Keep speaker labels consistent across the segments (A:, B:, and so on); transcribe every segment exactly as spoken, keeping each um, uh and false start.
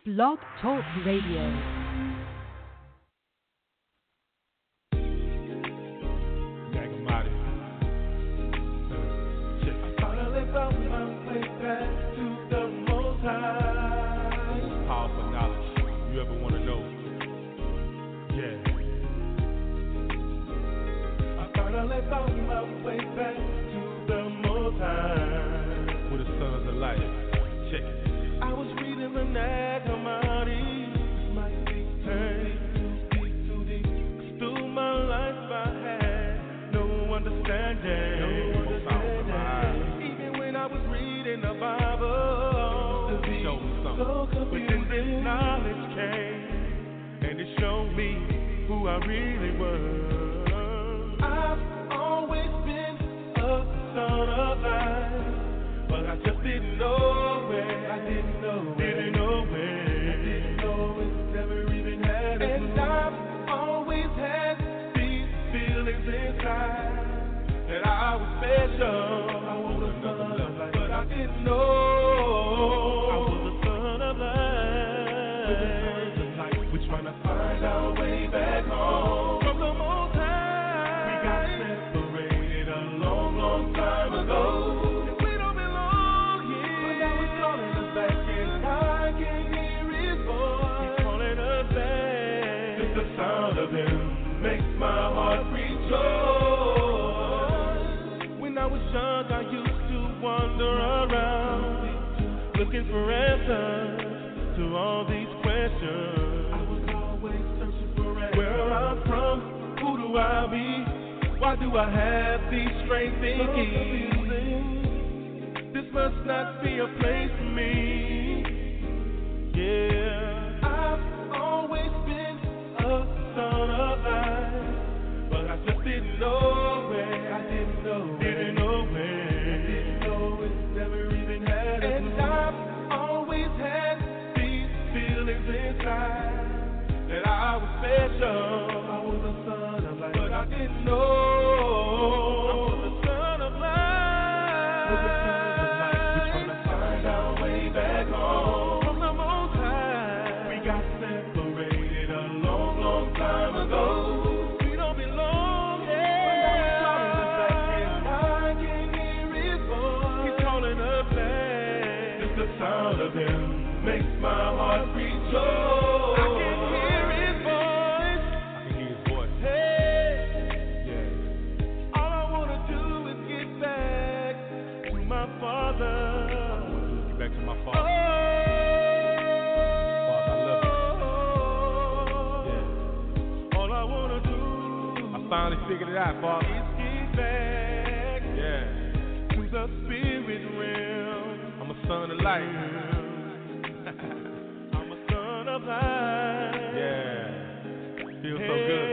A: Blog Talk Radio.
B: Found my way back to the Most High. With the sons of light. Check it. I was reading the Nag Hammadi. This might be turning too deep, too deep. 'Cause through my life I had no understanding. No understanding. Even when I was reading the Bible, to be so confused. But then this knowledge came, and it showed me who I really was. Son of life, but I just didn't know where. I didn't know where. Didn't know where. I didn't know it. Never even had it. And I've always had these feelings inside that I was special. I was a son of life, but I didn't know I was a son of life. With the sons of life, we're trying to find our way back home from the Most High. We got separated a long, long time ago. And we don't belong here. But now he's calling us back, and I can hear his voice. He's calling us back. Just the sound of him makes my heart rejoice. When I was young, I used to wander around, looking for answers to all these questions. I was always searching for answers. Where I'm from, who do I be? Why do I have these strange thinking? This must not be a place for me. Yeah, I've always been a son of light, but I just didn't know where. I didn't know. Didn't know where. I didn't know it. Never even had it. And I've always had these feelings inside that I was special. I was a son of light, but I didn't know. Makes my heart rejoice. I can hear his voice. I can hear his voice. Hey, yeah. All I wanna do is get back to my Father. All I wanna do is get back to my Father. Oh, Father, I love you. Yeah. All I wanna do. I finally figured it out, Father. Is get back. Yeah. To the spirit realm. I'm a son of light. Yeah, feels hey, so good.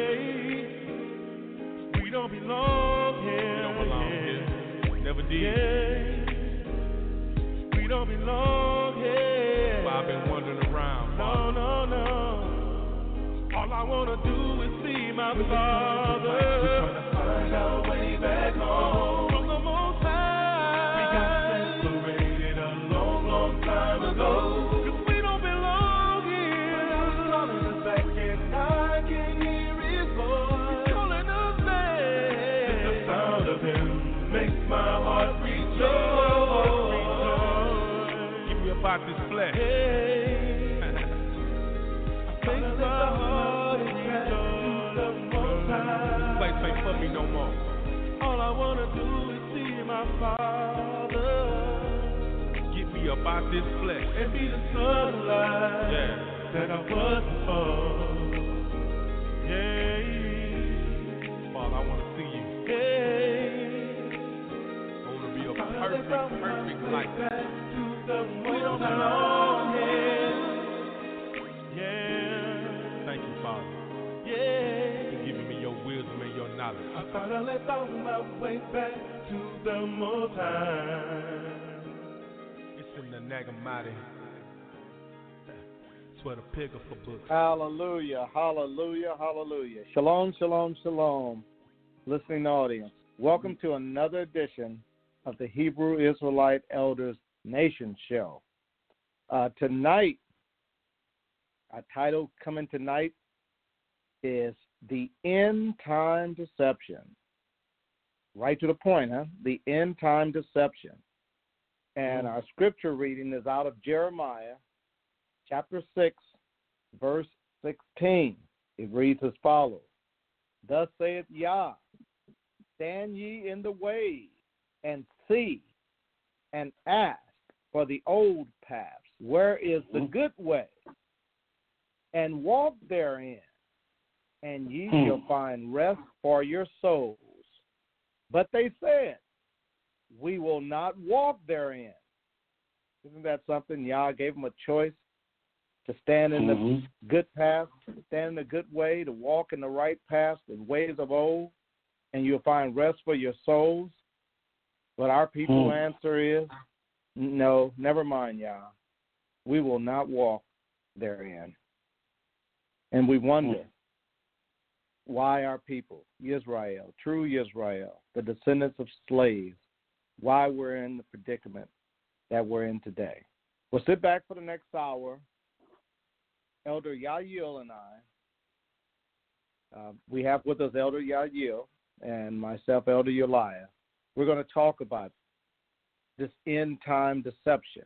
B: We don't belong here. We don't belong here. Never did. Yeah. We don't belong here. But I've been wandering around. No, no, no. All I wanna do is see my Father. We're trying to find our way back home from the Most High. We got separated a long, long time ago. About this flesh. Hey, makes my heart rejoice. This place ain't for me no more. All I wanna do is see my Father. Get me up out this flesh and be the sunlight, yeah, that I was before. Yeah, Father, I wanna see you. Hey, I wanna be a perfect, perfect light. We don't belong here. Yeah. Thank you, Father. Yeah. For giving me your wisdom and your knowledge. I finally found my way back to the Most High. It's in the Nag Hammadi. It's where the pig are for books.
C: Hallelujah, hallelujah, hallelujah. Shalom, shalom, shalom. Listening audience, welcome to another edition of the Hebrew Israelite Elders Nation Show. Uh, tonight, Our title coming tonight is The End Time Deception. Right to the point, huh? The End Time Deception. And our scripture reading is out of Jeremiah chapter six, verse sixteen. It reads as follows. Thus saith Yah, stand ye in the way and see and ask for the old paths, where is the good way, and walk therein, and ye
D: hmm.
C: shall find rest for your souls. But they said, we will not walk therein. Isn't that something? Yah gave them a choice to stand in
D: mm-hmm.
C: the good path, stand in the good way, to walk in the right paths and ways of old, and you'll find rest for your souls. But our people
D: mm.
C: answer is, no, never mind, Yah. We will not walk therein. And we wonder mm. why our people, Israel, true Israel, the descendants of slaves, why we're in the predicament that we're in today. We'll sit back for the next hour. Elder Yael and I, uh, we have with us Elder Yael and myself, Elder Uriah. We're going to talk about this end-time deception.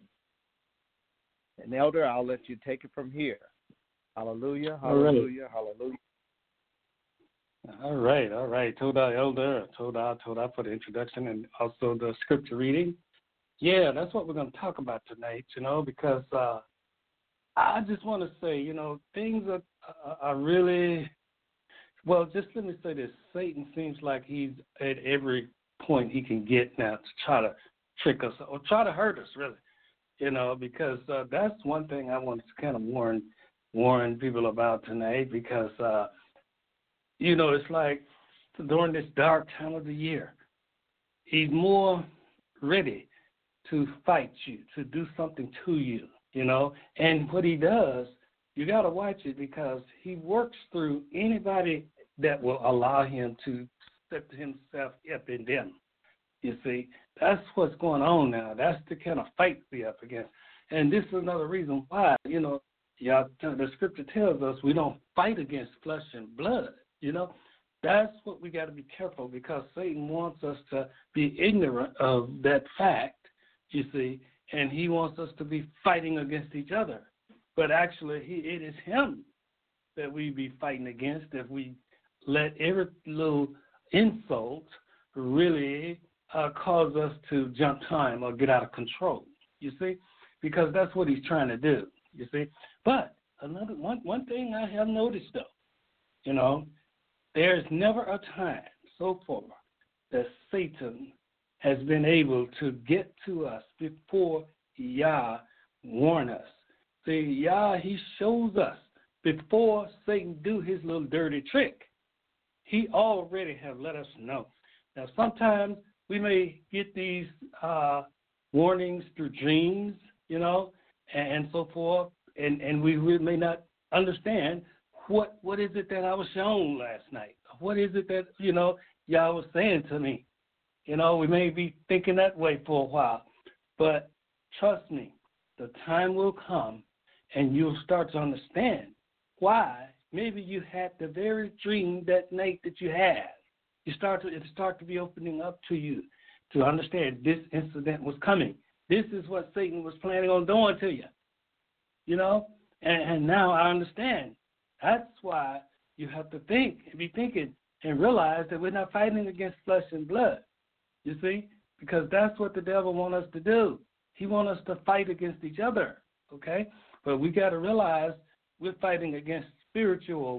C: And Elder, I'll let you take it from here. Hallelujah, hallelujah,
D: all right.
C: hallelujah.
D: All right, all right. Toda, Elder. Toda, Toda for the introduction and also the scripture reading. Yeah, that's what we're going to talk about tonight, you know, because uh, I just want to say, you know, things are, are, are really, well, just let me say this. Satan seems like he's at every point he can get now to try to trick us or try to hurt us, really, you know, because uh, that's one thing I want to kind of warn warn people about tonight because, uh, you know, it's like during this dark time of the year, he's more ready to fight you, to do something to you, you know. And what he does, you got to watch it because he works through anybody that will allow him to set himself up in them. You see, that's what's going on now. That's the kind of fight we're up against. And this is another reason why, you know, yeah, the scripture tells us we don't fight against flesh and blood, you know. That's what we got to be careful because Satan wants us to be ignorant of that fact, you see, and he wants us to be fighting against each other. But actually, he, it is him that we be fighting against if we let every little insult really uh, cause us to jump time or get out of control, you see, because that's what he's trying to do, you see. But another one, one thing I have noticed, though, you know, there's never a time so far that Satan has been able to get to us before Yah warn us. See, Yah, he shows us before Satan do his little dirty trick. He already have let us know. Now, sometimes we may get these uh, warnings through dreams, you know, and, and so forth, and, and we really may not understand what what is it that I was shown last night. What is it that, you know, Yah was saying to me. You know, we may be thinking that way for a while, but trust me, the time will come and you'll start to understand why maybe you had the very dream that night that you had. You start to, it start to be opening up to you to understand this incident was coming. This is what Satan was planning on doing to you, you know, and, and now I understand. That's why you have to think and be thinking and realize that we're not fighting against flesh and blood. You see, because that's what the devil wants us to do. He wants us to fight against each other, okay? But we got to realize we're fighting against spiritual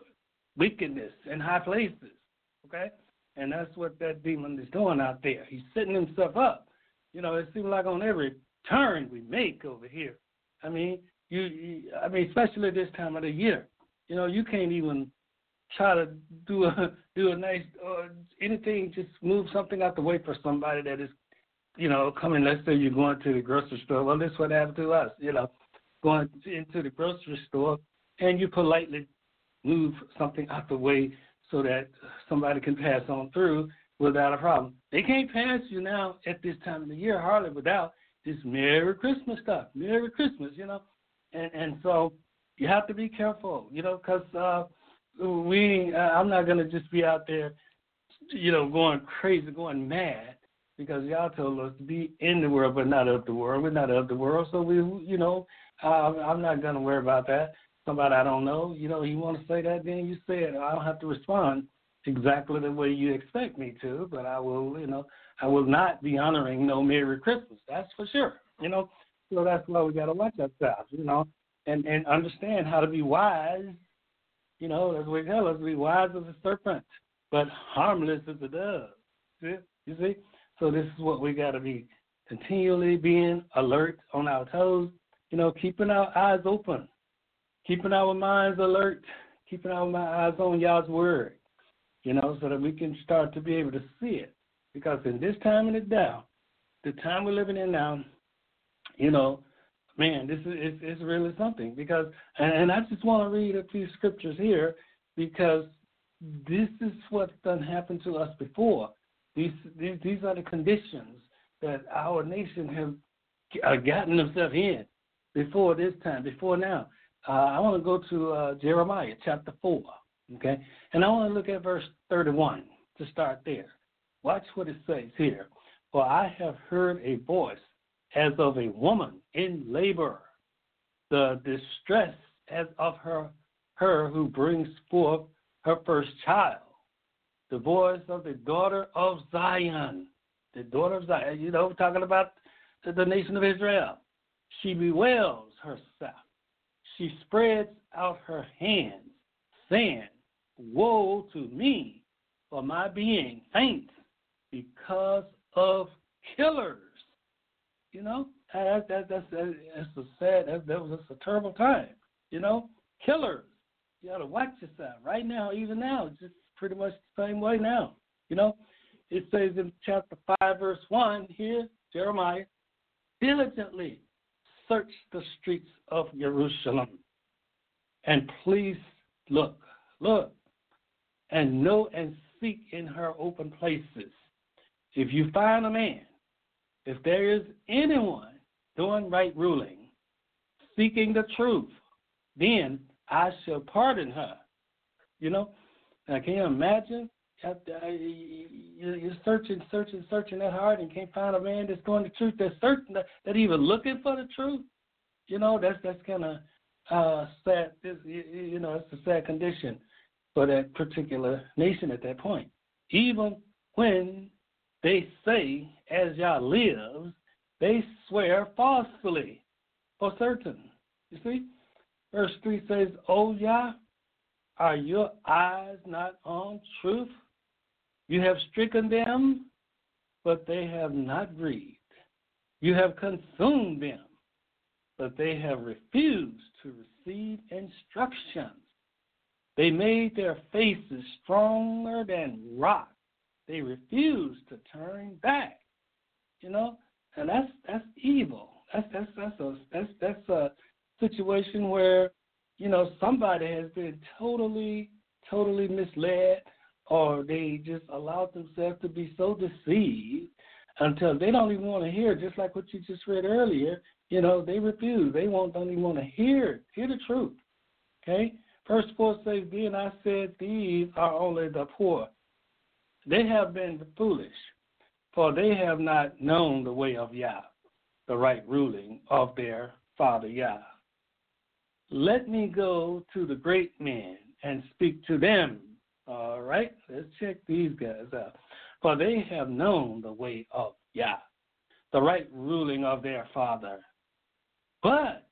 D: wickedness in high places, okay? And that's what that demon is doing out there. He's setting himself up. You know, it seems like on every turn we make over here. I mean, you, you I mean, especially this time of the year. You know, you can't even try to do a do a nice or anything, just move something out the way for somebody that is, you know, coming. Let's say you're going to the grocery store. Well, this is what happened to us, you know, going into the grocery store, and you politely move something out the way so that somebody can pass on through without a problem. They can't pass you now at this time of the year hardly without this Merry Christmas stuff, Merry Christmas, you know. And and so You have to be careful, you know, because uh, we, uh, I'm not going to just be out there, you know, going crazy, going mad, because y'all told us to be in the world but not of the world. We're not of the world, so we, you know, uh, I'm not going to worry about that. Somebody I don't know, you know, you want to say that, then you say it. I don't have to respond exactly the way you expect me to, but I will, you know, I will not be honoring no Merry Christmas. That's for sure, you know. So that's why we got to watch ourselves, you know, and, and understand how to be wise. You know, as we tell us, be wise as a serpent, but harmless as a dove. See? You see? So this is what we got to be continually being alert on our toes, you know, keeping our eyes open, keeping our minds alert, keeping our eyes on God's word, you know, so that we can start to be able to see it. Because in this time and the now, the time we're living in now, you know, man, this is it's, it's really something. Because, and, and I just want to read a few scriptures here, because this is what's done happened to us before. These these, these are the conditions that our nation have uh, gotten themselves in before this time, before now. Uh, I want to go to uh, Jeremiah chapter four, okay? And I want to look at verse thirty-one to start there. Watch what it says here. For I have heard a voice as of a woman in labor, the distress as of her, her who brings forth her first child, the voice of the daughter of Zion, the daughter of Zion, you know, talking about the, the nation of Israel. She bewails herself. She spreads out her hands, saying, woe to me, for my being faint because of killers. You know, that, that, that's, that's a sad, that, that was a terrible time, you know, killers. You got to watch yourself right now, even now, it's just pretty much the same way now, you know. It says in chapter five, verse one here, Jeremiah, diligently search the streets of Jerusalem, and please look, look, and know and seek in her open places. If you find a man, if there is anyone doing right ruling, seeking the truth, then I shall pardon her. You know, now can you imagine? You're searching, searching, searching that hard and can't find a man that's doing the truth, that's certain, that, that even looking for the truth. You know, that's that's kind of uh, sad. This, you know, it's a sad condition for that particular nation at that point. Even when they say, as Yah lives, they swear falsely for certain. You see? Verse three says, O Yah, are your eyes not on truth? You have stricken them, but they have not grieved. You have consumed them, but they have refused to receive instructions. They made their faces stronger than rock. They refuse to turn back, you know, and that's that's evil. That's that's that's a that's that's a situation where, you know, somebody has been totally totally misled, or they just allowed themselves to be so deceived until they don't even want to hear. Just like what you just read earlier, you know, they refuse. They won't don't even want to hear hear the truth. Okay, verse four says, "Then I said, these are only the poor. They have been foolish, for they have not known the way of Yah, the right ruling of their father Yah. Let me go to the great men and speak to them." All right, let's check these guys out. For they have known the way of Yah, the right ruling of their father. But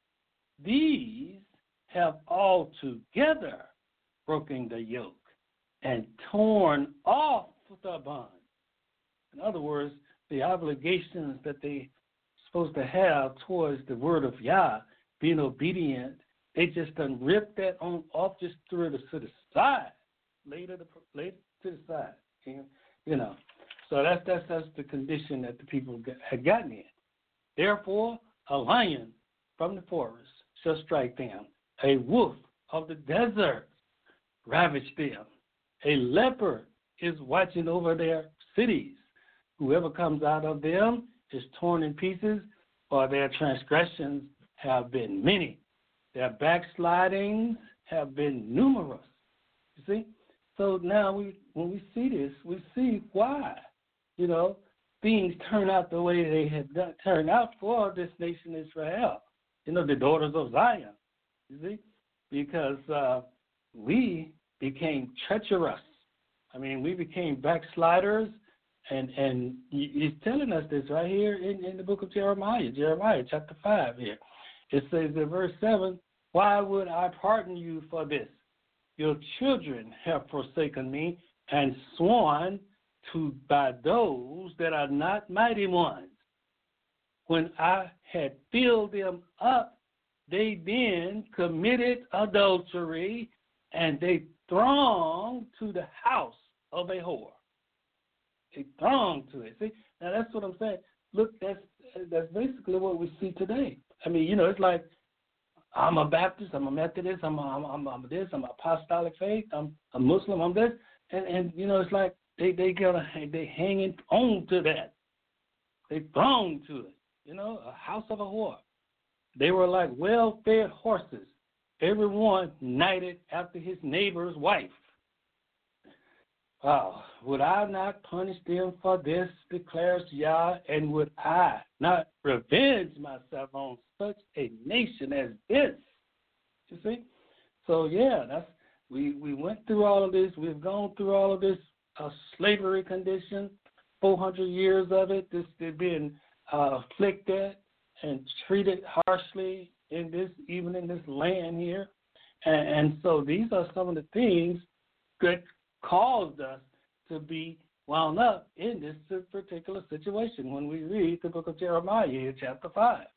D: these have altogether broken the yoke and torn off the bond. In other words, the obligations that they're supposed to have towards the word of Yah, being obedient, they just done ripped that on off, just threw it to the side, laid it, laid it to the side. You know, so that's that's that's the condition that the people had gotten in. Therefore, a lion from the forest shall strike them, a wolf of the desert ravage them. A leopard is watching over their cities. Whoever comes out of them is torn in pieces, for their transgressions have been many. Their backslidings have been numerous. You see? So now we, when we see this, we see why, you know, things turn out the way they have done, turned out for this nation Israel. You know, the daughters of Zion. You see? Because uh, we became treacherous. I mean, we became backsliders, and and he's telling us this right here in, in the book of Jeremiah, Jeremiah chapter five here. It says in verse seven, why would I pardon you for this? Your children have forsaken me and sworn to by those that are not mighty ones. When I had filled them up, they then committed adultery, and they thronged to the house of a whore. They thronged to it. See, now that's what I'm saying. Look, that's that's basically what we see today. I mean, you know, it's like, I'm a Baptist, I'm a Methodist, I'm a, I'm, a, I'm a this, I'm a apostolic faith, I'm a Muslim, I'm this, and and you know, it's like they they get they hanging on to that. They throng to it. You know, a house of a whore. They were like well-fed horses, everyone knighted after his neighbor's wife. Wow, would I not punish them for this, declares Yah, and would I not revenge myself on such a nation as this? You see? So, yeah, that's we, we went through all of this. We've gone through all of this uh, slavery condition, four hundred years of it. This they've been uh, afflicted and treated harshly in this, even in this land here. And, and so these are some of the things that caused us to be wound up in this particular situation when we read the book of Jeremiah here, chapter five.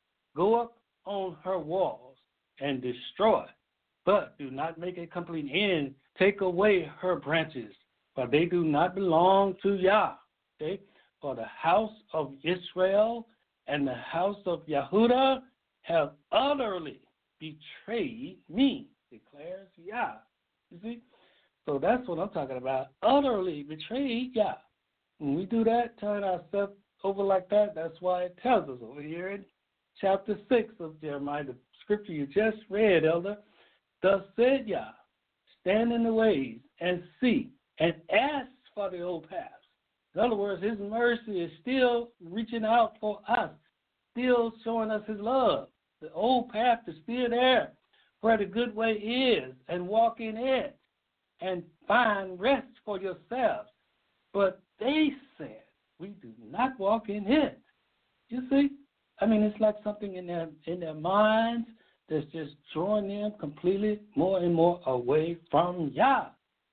D: Go up on her walls and destroy, but do not make a complete end. Take away her branches, for they do not belong to Yah. Okay? For the house of Israel and the house of Yehudah have utterly betrayed me, declares Yah. You see? So that's what I'm talking about. Utterly betrayed Yah. When we do that, turn ourselves over like that, that's why it tells us over here in chapter six of Jeremiah, the scripture you just read, Elder. Thus said Yah, stand in the ways and see and ask for the old paths. In other words, his mercy is still reaching out for us, still showing us his love. The old path is still there where the good way is, and walk in it and find rest for yourselves. But they said, we do not walk in it. You see? I mean, it's like something in their in their minds that's just drawing them completely more and more away from Yah.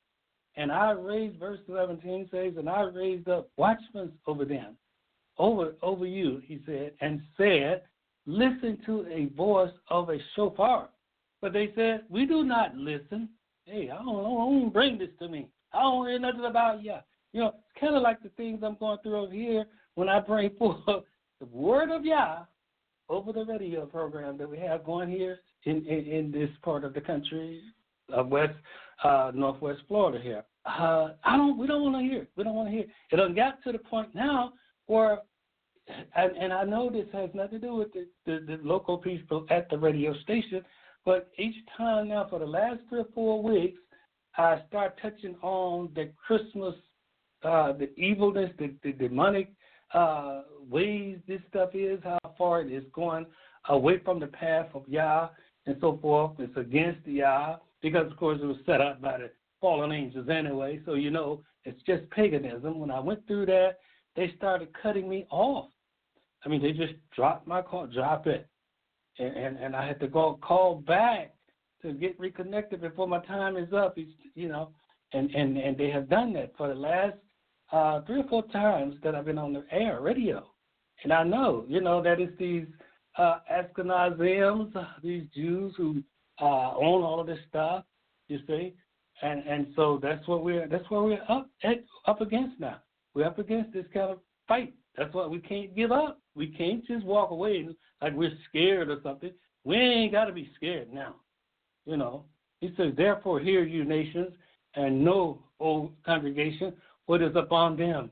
D: And I raised, verse seventeen says, and I raised up watchmen over them, over over you, he said, and said, listen to a voice of a shofar. But they said, we do not listen. Hey, I don't, I don't bring this to me. I don't hear nothing about Yah. You know, it's kind of like the things I'm going through over here when I bring forth the word of Yah over the radio program that we have going here in, in, in this part of the country, of West, uh, Northwest Florida here. Uh, I don't. We don't want to hear it. We don't want to hear it. It done got to the point now where, and, and I know this has nothing to do with the, the, the local people at the radio station, but each time now for the last three or four weeks, I start touching on the Christmas, uh, the evilness, the, the demonic uh, ways this stuff is, how far it is going away from the path of Yah and so forth. It's against Yah because, of course, it was set up by the fallen angels anyway, so you know it's just paganism. When I went through that, they started cutting me off. I mean, they just dropped my call, drop it. And, and and I had to go call back to get reconnected before my time is up. It's, you know, and, and, and they have done that for the last uh, three or four times that I've been on the air radio. And I know, you know, that it's these uh, Ashkenazims, these Jews who uh, own all of this stuff. You see, and and so that's what we're that's what we're up at, up against now. We're up against this kind of fight. That's why we can't give up. We can't just walk away like we're scared or something. We ain't got to be scared now. You know, he says, therefore hear you nations, and know, O congregation, what is upon them.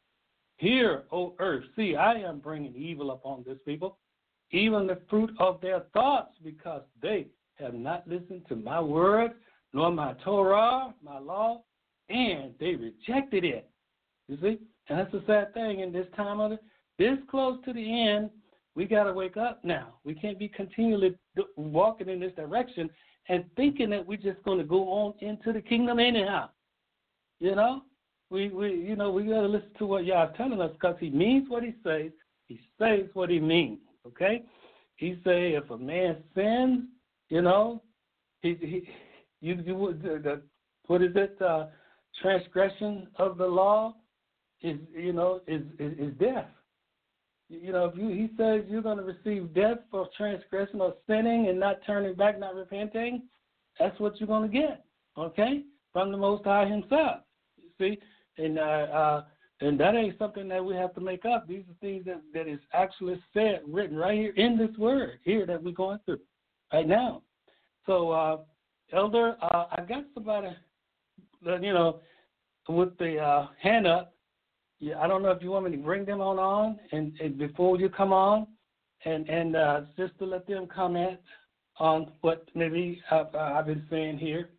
D: Hear, O earth, see, I am bringing evil upon this people, even the fruit of their thoughts, because they have not listened to my word, nor my Torah, my law, and they rejected it. You see? And that's a sad thing in this time of it. This close to the end, we got to wake up now. We can't be continually walking in this direction and thinking that we're just going to go on into the kingdom anyhow. You know? We, we you know, we got to listen to what Yah's telling us because he means what he says. He says what he means, okay? He say if a man sins, you know, he, he you, you would, the, the, what is it, uh, transgression of the law is, you know, is, is, is death. You know, if you, he says you're going to receive death for transgression or sinning and not turning back, not repenting, that's what you're going to get, okay, from the Most High himself, you see? And uh, uh, and that ain't something that we have to make up. These are things that, that is actually said, written right here in this word here that we're going through right now. So, uh, Elder, uh, I got somebody, you know, with the uh, hand up. Yeah, I don't know if you want me to bring them on on and, and before you come on, and and uh, just to let them comment on what maybe I've, I've been saying here.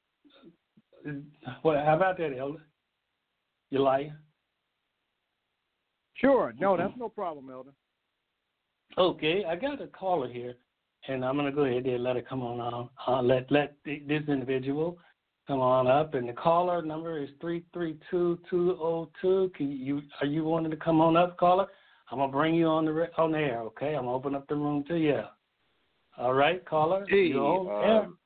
D: What? How about that, Elder? You lie?
C: Sure. No, that's no problem, Elder.
D: Okay, I got a caller here, and I'm gonna go ahead and let her come on. on. Uh, let let this individual come on up, and the caller number is three three two, two oh two. Can you are you wanting to come on up, caller? I'm gonna bring you on the on the air. Okay, I'm gonna open up the room to you. All right, caller.
E: Hey,
D: you on air?
E: Um,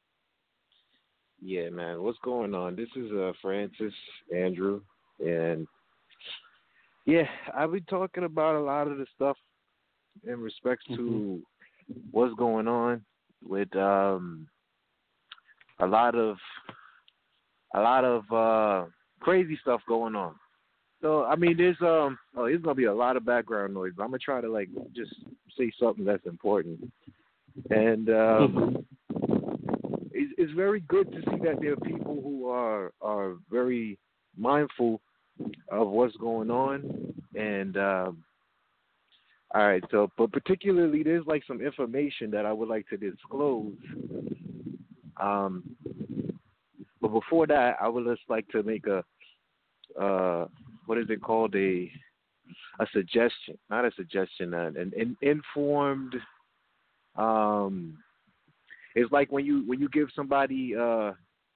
E: yeah, man. What's going on? This is uh, Francis Andrew, and yeah, I've been talking about a lot of the stuff in respects to mm-hmm. what's going on with um, a lot of a lot of uh, crazy stuff going on. So I mean, there's um, oh, there's gonna be a lot of background noise, but I'm gonna try to like just say something that's important. And um, it's, it's very good to see that there are people who are are very mindful of what's going on. And um, all right, so but particularly there's like some information that I would like to disclose. Um, but before that, I would just like to make a uh, what is it called a a suggestion, not a suggestion, uh, an, an informed. Um, it's like when you when you give somebody uh,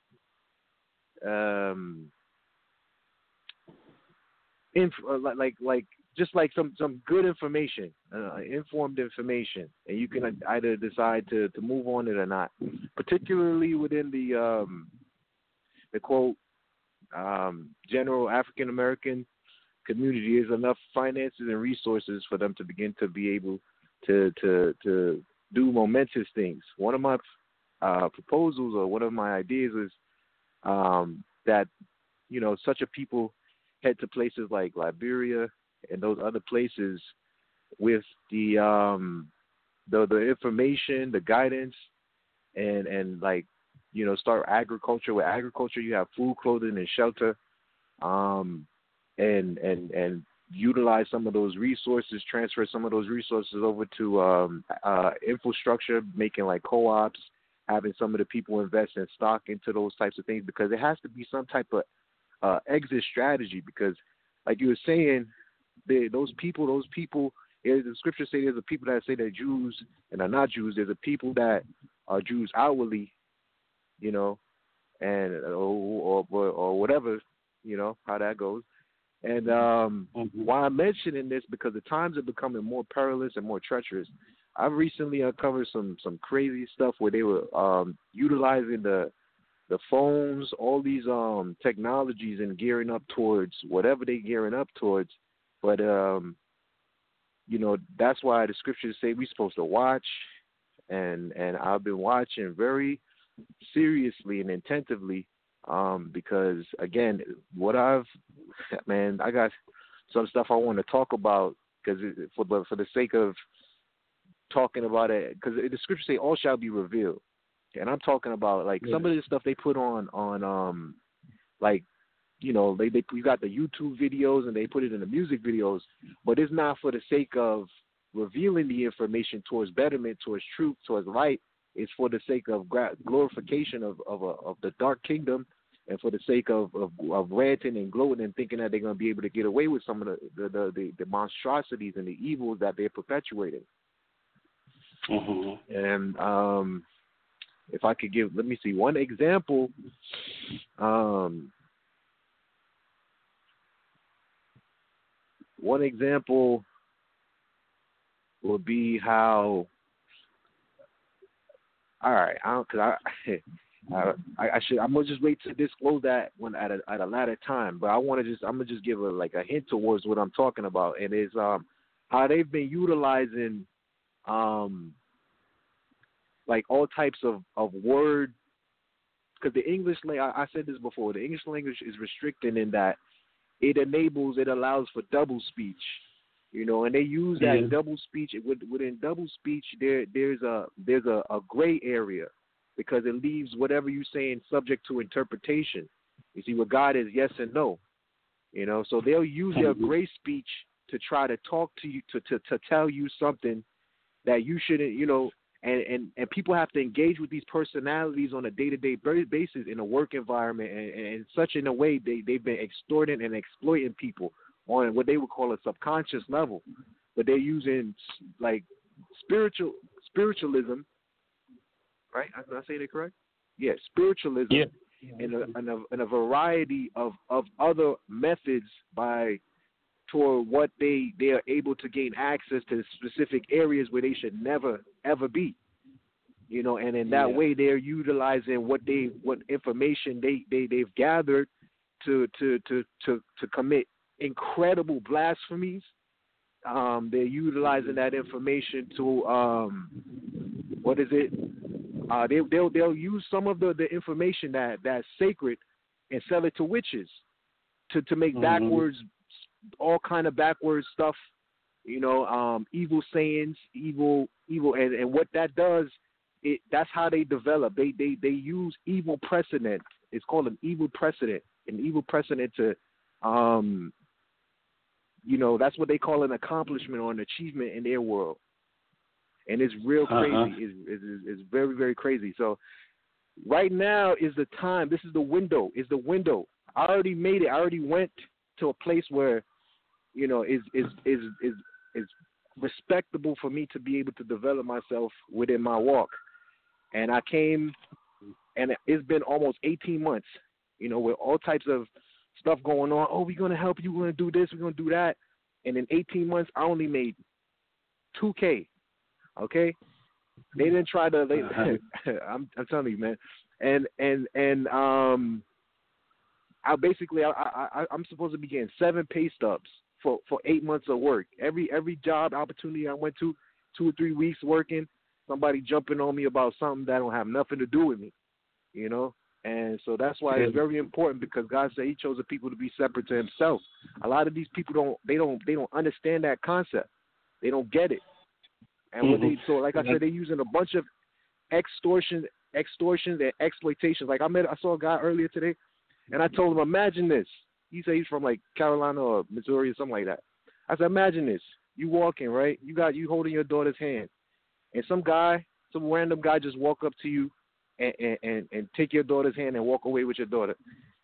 E: um, inf- uh, like like just like some, some good information, uh, informed information, and you can either decide to, to move on it or not. Particularly within the um, the quote um, general African American community, is enough finances and resources for them to begin to be able to to to do momentous things. One of my uh, proposals or one of my ideas is um, that, you know, such a people head to places like Liberia and those other places with the um, the the information, the guidance, and and like, you know, start agriculture. With agriculture, you have food, clothing, and shelter, um, and and and utilize some of those resources, transfer some of those resources over to um, uh, infrastructure, making like co-ops, having some of the people invest in stock into those types of things, because it has to be some type of uh, exit strategy. Because, like you were saying, they, those people, those people, the scriptures say there's a people that say they're Jews and are not Jews. There's a people that are Jews outwardly, you know, and or or, or whatever, you know, how that goes. And um, mm-hmm. why I'm mentioning this, because the times are becoming more perilous and more treacherous. I've recently uncovered some, some crazy stuff where they were um, utilizing the the phones, all these um, technologies, and gearing up towards whatever they're gearing up towards. But, um, you know, that's why the scriptures say we're supposed to watch. And, and I've been watching very seriously and attentively. Um, because again, what I've, man, I got some stuff I want to talk about, because for the for the sake of talking about it, because the scriptures say all shall be revealed, and I'm talking about like yeah. some of the stuff they put on on um like, you know, they they you got the YouTube videos and they put it in the music videos, but it's not for the sake of revealing the information towards betterment, towards truth, towards light. is for the sake of gra- glorification of of, a, of the dark kingdom, and for the sake of, of, of ranting and gloating and thinking that they're going to be able to get away with some of the the, the, the, the monstrosities and the evils that they're perpetuating.
D: Mm-hmm.
E: And um, if I could give, let me see, one example. Um, one example would be how. All right, I don't, cause I, I, I should. I'm gonna just wait to disclose that when at a at a later time. But I want to just, I'm gonna just give a like a hint towards what I'm talking about, and is um how they've been utilizing um like all types of of word, because the English language, I, I said this before, the English language is restricted in that it enables, it allows for double speech. You know, and they use that
D: yeah.
E: double speech. Within double speech, there there's a there's a, a gray area, because it leaves whatever you're saying subject to interpretation. You see, with God is yes and no. You know, so they'll use their gray speech to try to talk to you, to, to, to tell you something that you shouldn't, you know, and, and, and people have to engage with these personalities on a day-to-day basis in a work environment, and, and such in a way they, they've been extorting and exploiting people on what they would call a subconscious level. But they're using, like, spiritual spiritualism, right? Am I saying it correct? Yeah, spiritualism,
D: yeah.
E: and, a, and, a, and a variety of, of other methods by toward what they, they are able to gain access to specific areas where they should never, ever be. You know, and in that
D: yeah.
E: way they're utilizing what they what information they, they, they've gathered to to, to, to, to commit incredible blasphemies. Um, they're utilizing that information to um, what is it? Uh, they, they'll they'll use some of the, the information that, that's sacred and sell it to witches to, to make mm-hmm. backwards, all kind of backwards stuff. You know, um, evil sayings, evil evil, and, and what that does, it that's how they develop. They they they use evil precedent. It's called an evil precedent, an evil precedent to. Um, You know, that's what they call an accomplishment or an achievement in their world. And it's real crazy. Uh-huh. It's, it's, it's very, very crazy. So right now is the time. This is the window. Is the window. I already made it. I already went to a place where, you know, is is is is is respectable for me to be able to develop myself within my walk. And I came, and it's been almost eighteen months, you know, with all types of stuff going on. Oh, we're going to help you. We're going to do this. We're going to do that. And in eighteen months, I only made two K. Okay? They didn't try to, they, uh-huh. I'm, I'm telling you, man. And, and, and, um, I basically, I, I, I'm supposed to be getting seven pay stubs for, for eight months of work. Every, every job opportunity I went to, two or three weeks working, somebody jumping on me about something that don't have nothing to do with me, you know? And so that's why it's very important, because God said He chose the people to be separate to Himself. A lot of these people don't, they don't, they don't understand that concept. They don't get it. And mm-hmm. what they, so like I said, they're using a bunch of extortion, extortions and exploitations. Like I met, I saw a guy earlier today, and I told him, imagine this. He said he's from like Carolina or Missouri or something like that. I said, imagine this. You walking, right? You got you holding your daughter's hand, and some guy, some random guy, just walk up to you. And, and, and take your daughter's hand and walk away with your daughter.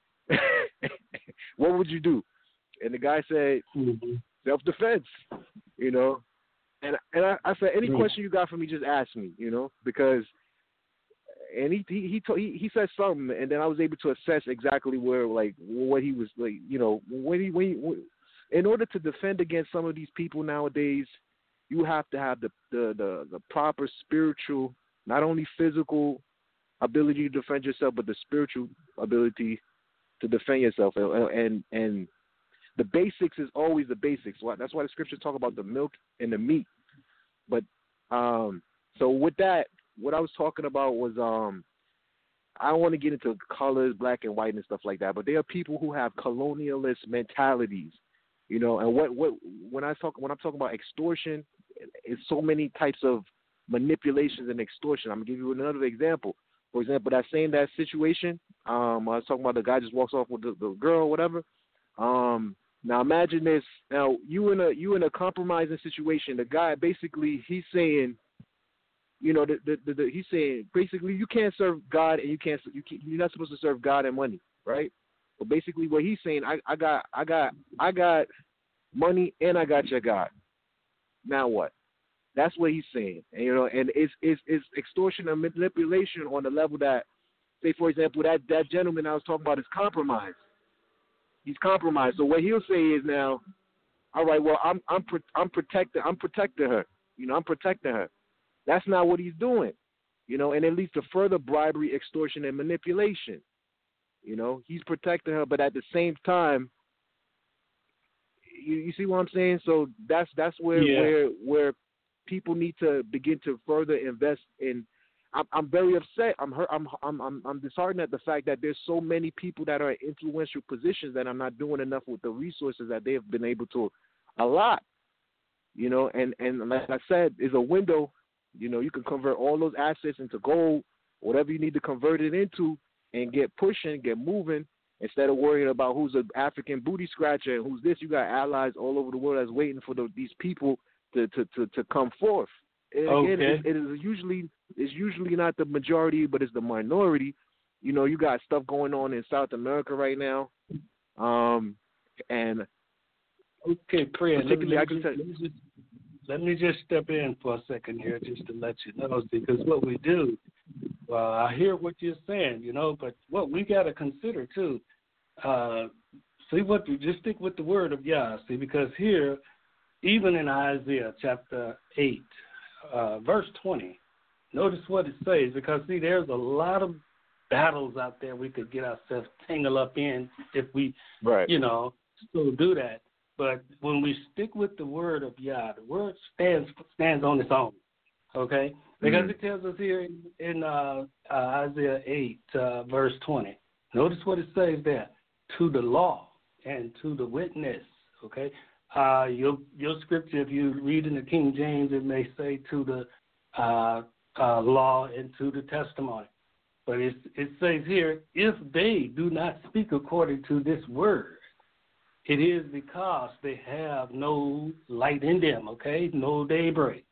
E: What would you do? And the guy said, mm-hmm. self-defense, you know. And and I, I said, any mm-hmm. question you got for me, just ask me, you know, because. And he he he, told, he he said something, and then I was able to assess exactly where, like, what he was, like, you know, when he when, he, when in order to defend against some of these people nowadays, you have to have the the the, the proper spiritual, not only physical ability to defend yourself, but the spiritual ability to defend yourself. And, and and the basics is always the basics. That's why the scriptures talk about the milk and the meat. But um, so with that, what I was talking about was um, I don't want to get into colors, black and white and stuff like that. But there are people who have colonialist mentalities, you know. And what what when I talk when I'm talking about extortion, it's so many types of manipulations and extortion. I'm gonna give you another example. For example, that same that situation, um, I was talking about the guy just walks off with the, the girl or whatever. Um, now imagine this. Now you in a you in a compromising situation. The guy basically he's saying, you know, the, the, the, the, he's saying basically you can't serve God and you can't, you can't, you're not supposed to serve God and money, right? But basically what he's saying, I, I got, I got, I got money and I got your God. Now what? That's what he's saying, and, you know, and it's, it's it's extortion and manipulation on the level that, say for example, that, that gentleman I was talking about is compromised. He's compromised. So what he'll say is now, all right, well I'm I'm I'm protecting I'm protecting her. You know, I'm protecting her. That's not what he's doing. You know, and it leads to further bribery, extortion, and manipulation. You know, he's protecting her, but at the same time, you, you see what I'm saying? So that's that's where
D: yeah.
E: where where people need to begin to further invest in. I'm, I'm very upset. I'm hurt. I'm I'm I'm I'm disheartened at the fact that there's so many people that are in influential positions that I'm not doing enough with the resources that they have been able to allot. You know, and and like I said, is a window. You know, you can convert all those assets into gold, whatever you need to convert it into, and get pushing, get moving, instead of worrying about who's an African booty scratcher and who's this. You got allies all over the world that's waiting for the, these people to, to, to, to come forth. And
D: okay.
E: Again, it, it is usually it's usually not the majority, but it's the minority. You know, you got stuff going on in South America right now, um, and
D: okay, Fred,
E: particularly
D: let
E: I can
D: me, just, let, me just, let me just step in for a second here, just to let you know, because what we do. Well, I hear what you're saying, you know, but what we got to consider too. Uh, see what you just stick with the word of Yah. See, because here, even in Isaiah chapter eight, uh, verse twenty, notice what it says. Because see, there's a lot of battles out there we could get ourselves tangled up in if we,
E: right.
D: you know, still do that. But when we stick with the word of Yah, the word stands stands on its own. Okay. Because mm-hmm. it tells us here in, in uh, uh, Isaiah eight, uh, verse twenty. Notice what it says there. To the law and to the witness, okay? Uh, your your scripture, if you read in the King James, it may say to the uh, uh, law and to the testimony. But it, it says here, if they do not speak according to this word, it is because they have no light in them, okay? No daybreak.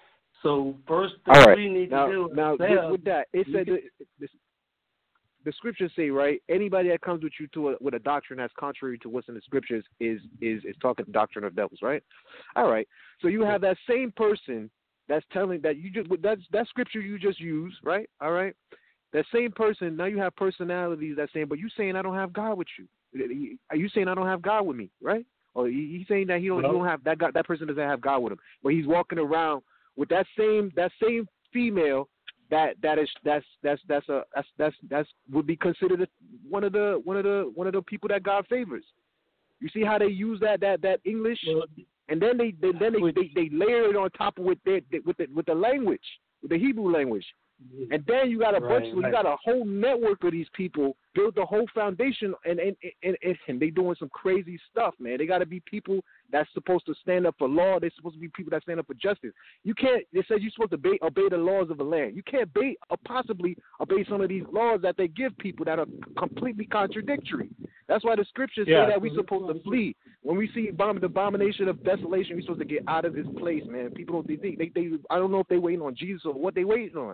D: So first thing
E: All right.
D: we need
E: now,
D: to do
E: now
D: ourselves,
E: with, with that, it said
D: can,
E: the, the, the scriptures say, right, anybody that comes with you to a, with a doctrine that's contrary to what's in the scriptures is is is talking doctrine of devils, right? All right. So you have that same person that's telling that you just that's that scripture you just used, right? All right. That same person, now you have personalities that saying, but you saying I don't have God with you. Are you saying I don't have God with me, right? Or he's saying that he don't,
D: well,
E: he don't have that God, that person doesn't have God with him, but he's walking around with that same that same female that that is that's that's that's a that's that's that's would be considered one of the one of the one of the people that God favors. You see how they use that that that English,
D: well,
E: and then they, they then they, they they layer it on top of with their with the with the language, with the Hebrew language. And then you got a bunch,
D: right,
E: of,
D: right.
E: you got a whole network of these people build the whole foundation, and and, and, and, and they doing some crazy stuff, man. They got to be people that's supposed to stand up for law. They're supposed to be people that stand up for justice. You can't. It says you're supposed to obey, obey the laws of the land. You can't obey, or possibly obey some of these laws that they give people that are completely contradictory. That's why the scriptures
D: yeah.
E: say that we're supposed to flee. When we see bomb, the abomination of desolation, we're supposed to get out of this place, man. People don't they, they, they I don't know if they waiting on Jesus or what they waiting on.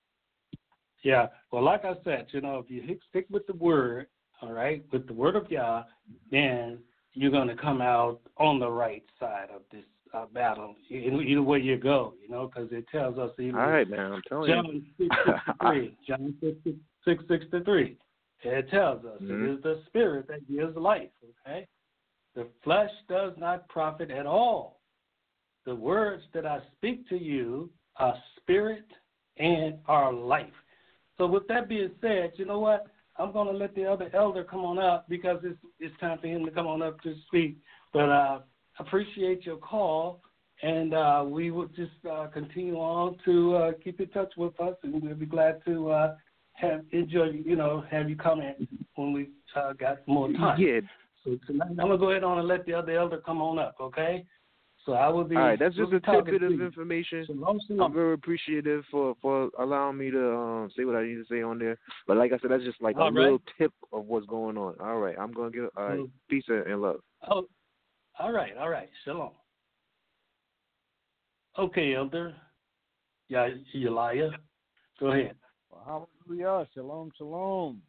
D: Yeah, well, like I said, you know, if you stick with the word, all right, with the word of Yah, then you're going to come out on the right side of this uh, battle, either, either way you go, you know, because it tells us even
E: all right, man, I'm telling
D: John
E: you.
D: six sixty-three, John six sixty-three, it tells us
E: mm-hmm.
D: it is the spirit that gives life, okay? The flesh does not profit at all. The words that I speak to you are spirit and are life. So with that being said, you know what? I'm going to let the other elder come on up because it's it's time for him to come on up to speak. But uh, I appreciate your call, and uh, we will just uh, continue on to uh, keep in touch with us, and we'll be glad to uh, have enjoy you know have you comment when we uh, got more time.
E: Yeah.
D: So tonight I'm gonna go ahead on and let the other elder come on up, okay? So I will be.
E: All right, that's just
D: we'll
E: a tidbit of information.
D: Shalom, shalom.
E: I'm very appreciative for, for allowing me to um, say what I need to say on there. But like I said, that's just like
D: all
E: a
D: right.
E: little tip of what's going on. All right, I'm going to give all right,
D: Mm.
E: peace and love.
D: Oh, all right, all right. Shalom. Okay, elder. yeah, Elijah. Go ahead.
C: Well, hallelujah. Shalom, shalom.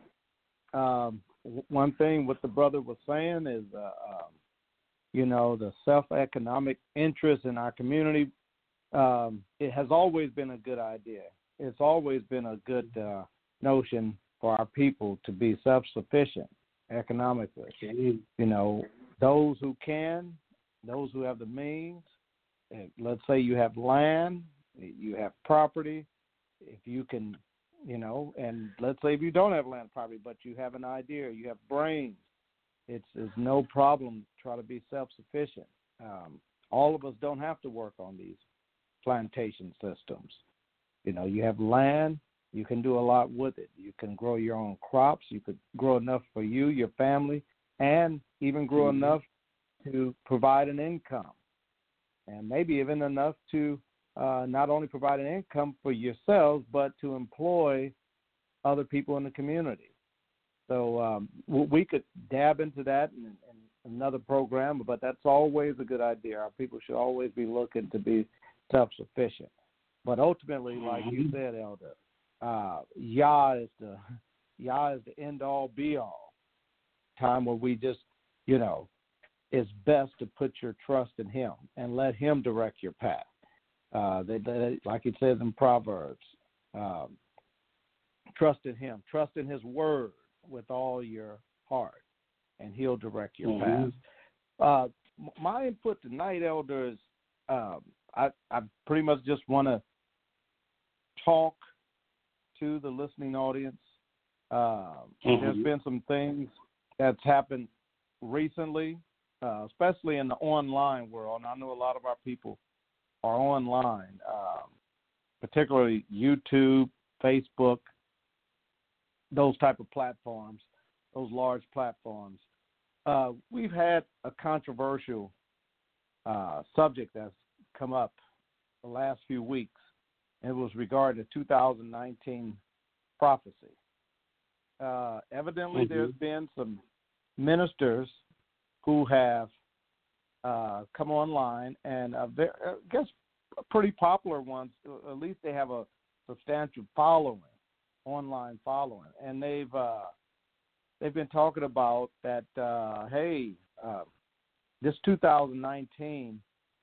C: Um, one thing what the brother was saying is, uh, um, you know, the self-economic interest in our community, um, it has always been a good idea. It's always been a good uh, notion for our people to be self-sufficient economically. You know, those who can, those who have the means, let's say you have land, you have property, if you can, you know, and let's say if you don't have land property, but you have an idea, you have brains, it's, it's no problem to try to be self-sufficient. Um, all of us don't have to work on these plantation systems. You know, you have land, you can do a lot with it. You can grow your own crops. You could grow enough for you, your family, and even grow mm-hmm. enough to provide an income. And maybe even enough to uh, not only provide an income for yourselves, but to employ other people in the community. So um, we could dab into that in, in another program, but that's always a good idea. Our people should always be looking to be self-sufficient. But ultimately, like mm-hmm. you said, Elder, uh, Yah is the Yah is the end-all, be-all. Time where we just, you know, it's best to put your trust in Him and let Him direct your path. Uh, they, they, like it says in Proverbs, um, trust in Him, trust in His word with all your heart, and He'll direct your
D: mm-hmm.
C: path. Uh, my input tonight, Elder, is um, I, I pretty much just want to talk to the listening audience. Uh, mm-hmm. There's been some things that's happened recently, uh, especially in the online world. And I know a lot of our people are online, um, particularly YouTube, Facebook, those type of platforms, those large platforms. Uh, we've had a controversial uh, subject that's come up the last few weeks. It was regarding the two thousand nineteen prophecy. Uh, evidently, mm-hmm. there's been some ministers who have uh, come online, and uh, I guess pretty popular ones. At least they have a substantial following, online following, and they've uh, they've been talking about that. Uh, hey, uh, this two thousand nineteen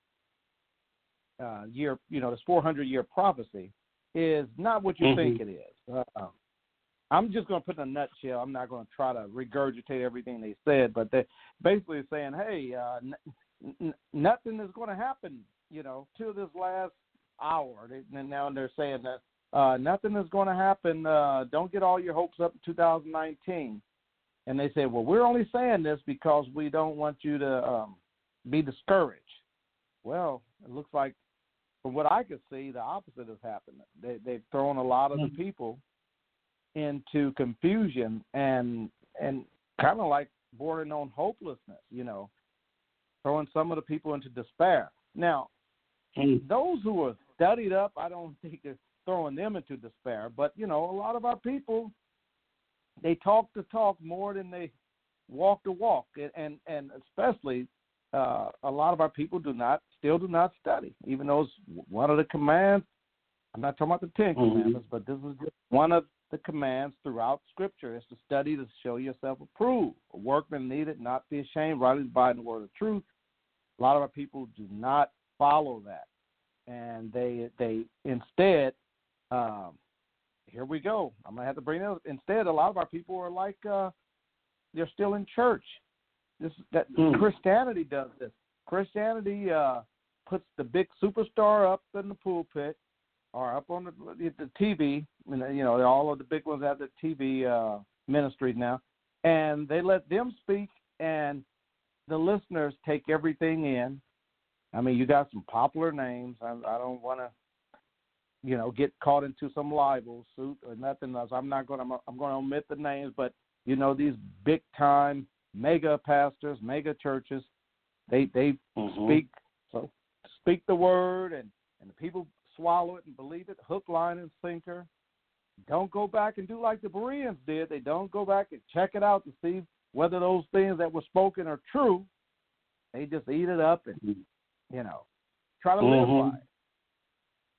C: uh, year, you know, this four hundred year prophecy is not what you mm-hmm. think it is. Uh, I'm just going to put in a nutshell. I'm not going to try to regurgitate everything they said, but they're basically saying, hey, uh, n- n- nothing is going to happen, you know, till this last hour. They, and now they're saying that uh, nothing is going to happen. Uh, don't get all your hopes up in two thousand nineteen. And they say, well, we're only saying this because we don't want you to um, be discouraged. Well, it looks like, from what I could see, the opposite has happened. They, they've thrown a lot of the people into confusion and and kind of like bordering on hopelessness, you know, throwing some of the people into despair. Now, mm. those who are studied up, I don't think they're throwing them into despair. But, you know, a lot of our people, they talk the talk more than they walk the walk. And, and, and especially uh, a lot of our people do not, still do not study, even though it's one of the commands. I'm not talking about the Ten mm-hmm. Commandments, but this is just one of the commands throughout Scripture is to study to show yourself approved, a workman needed, not be ashamed, rightly dividing the word of truth. A lot of our people do not follow that, and they they instead, um, here we go. I'm gonna have to bring it up. Instead, a lot of our people are like uh, they're still in church. This that mm. Christianity does this. Christianity uh, puts the big superstar up in the pulpit. Or up on the, the T V, you know, all of the big ones have the T V uh, ministries now, and they let them speak, and the listeners take everything in. I mean, you got some popular names. I, I don't want to, you know, get caught into some libel suit or nothing else. I'm not going to. I'm going to omit the names, but you know, these big time mega pastors, mega churches, they they mm-hmm. speak so speak the word, and and the people swallow it and believe it, hook, line, and sinker. Don't go back and do like the Bereans did. They don't go back and check it out to see whether those things that were spoken are true. They just eat it up and, you know, try to mm-hmm. live by it.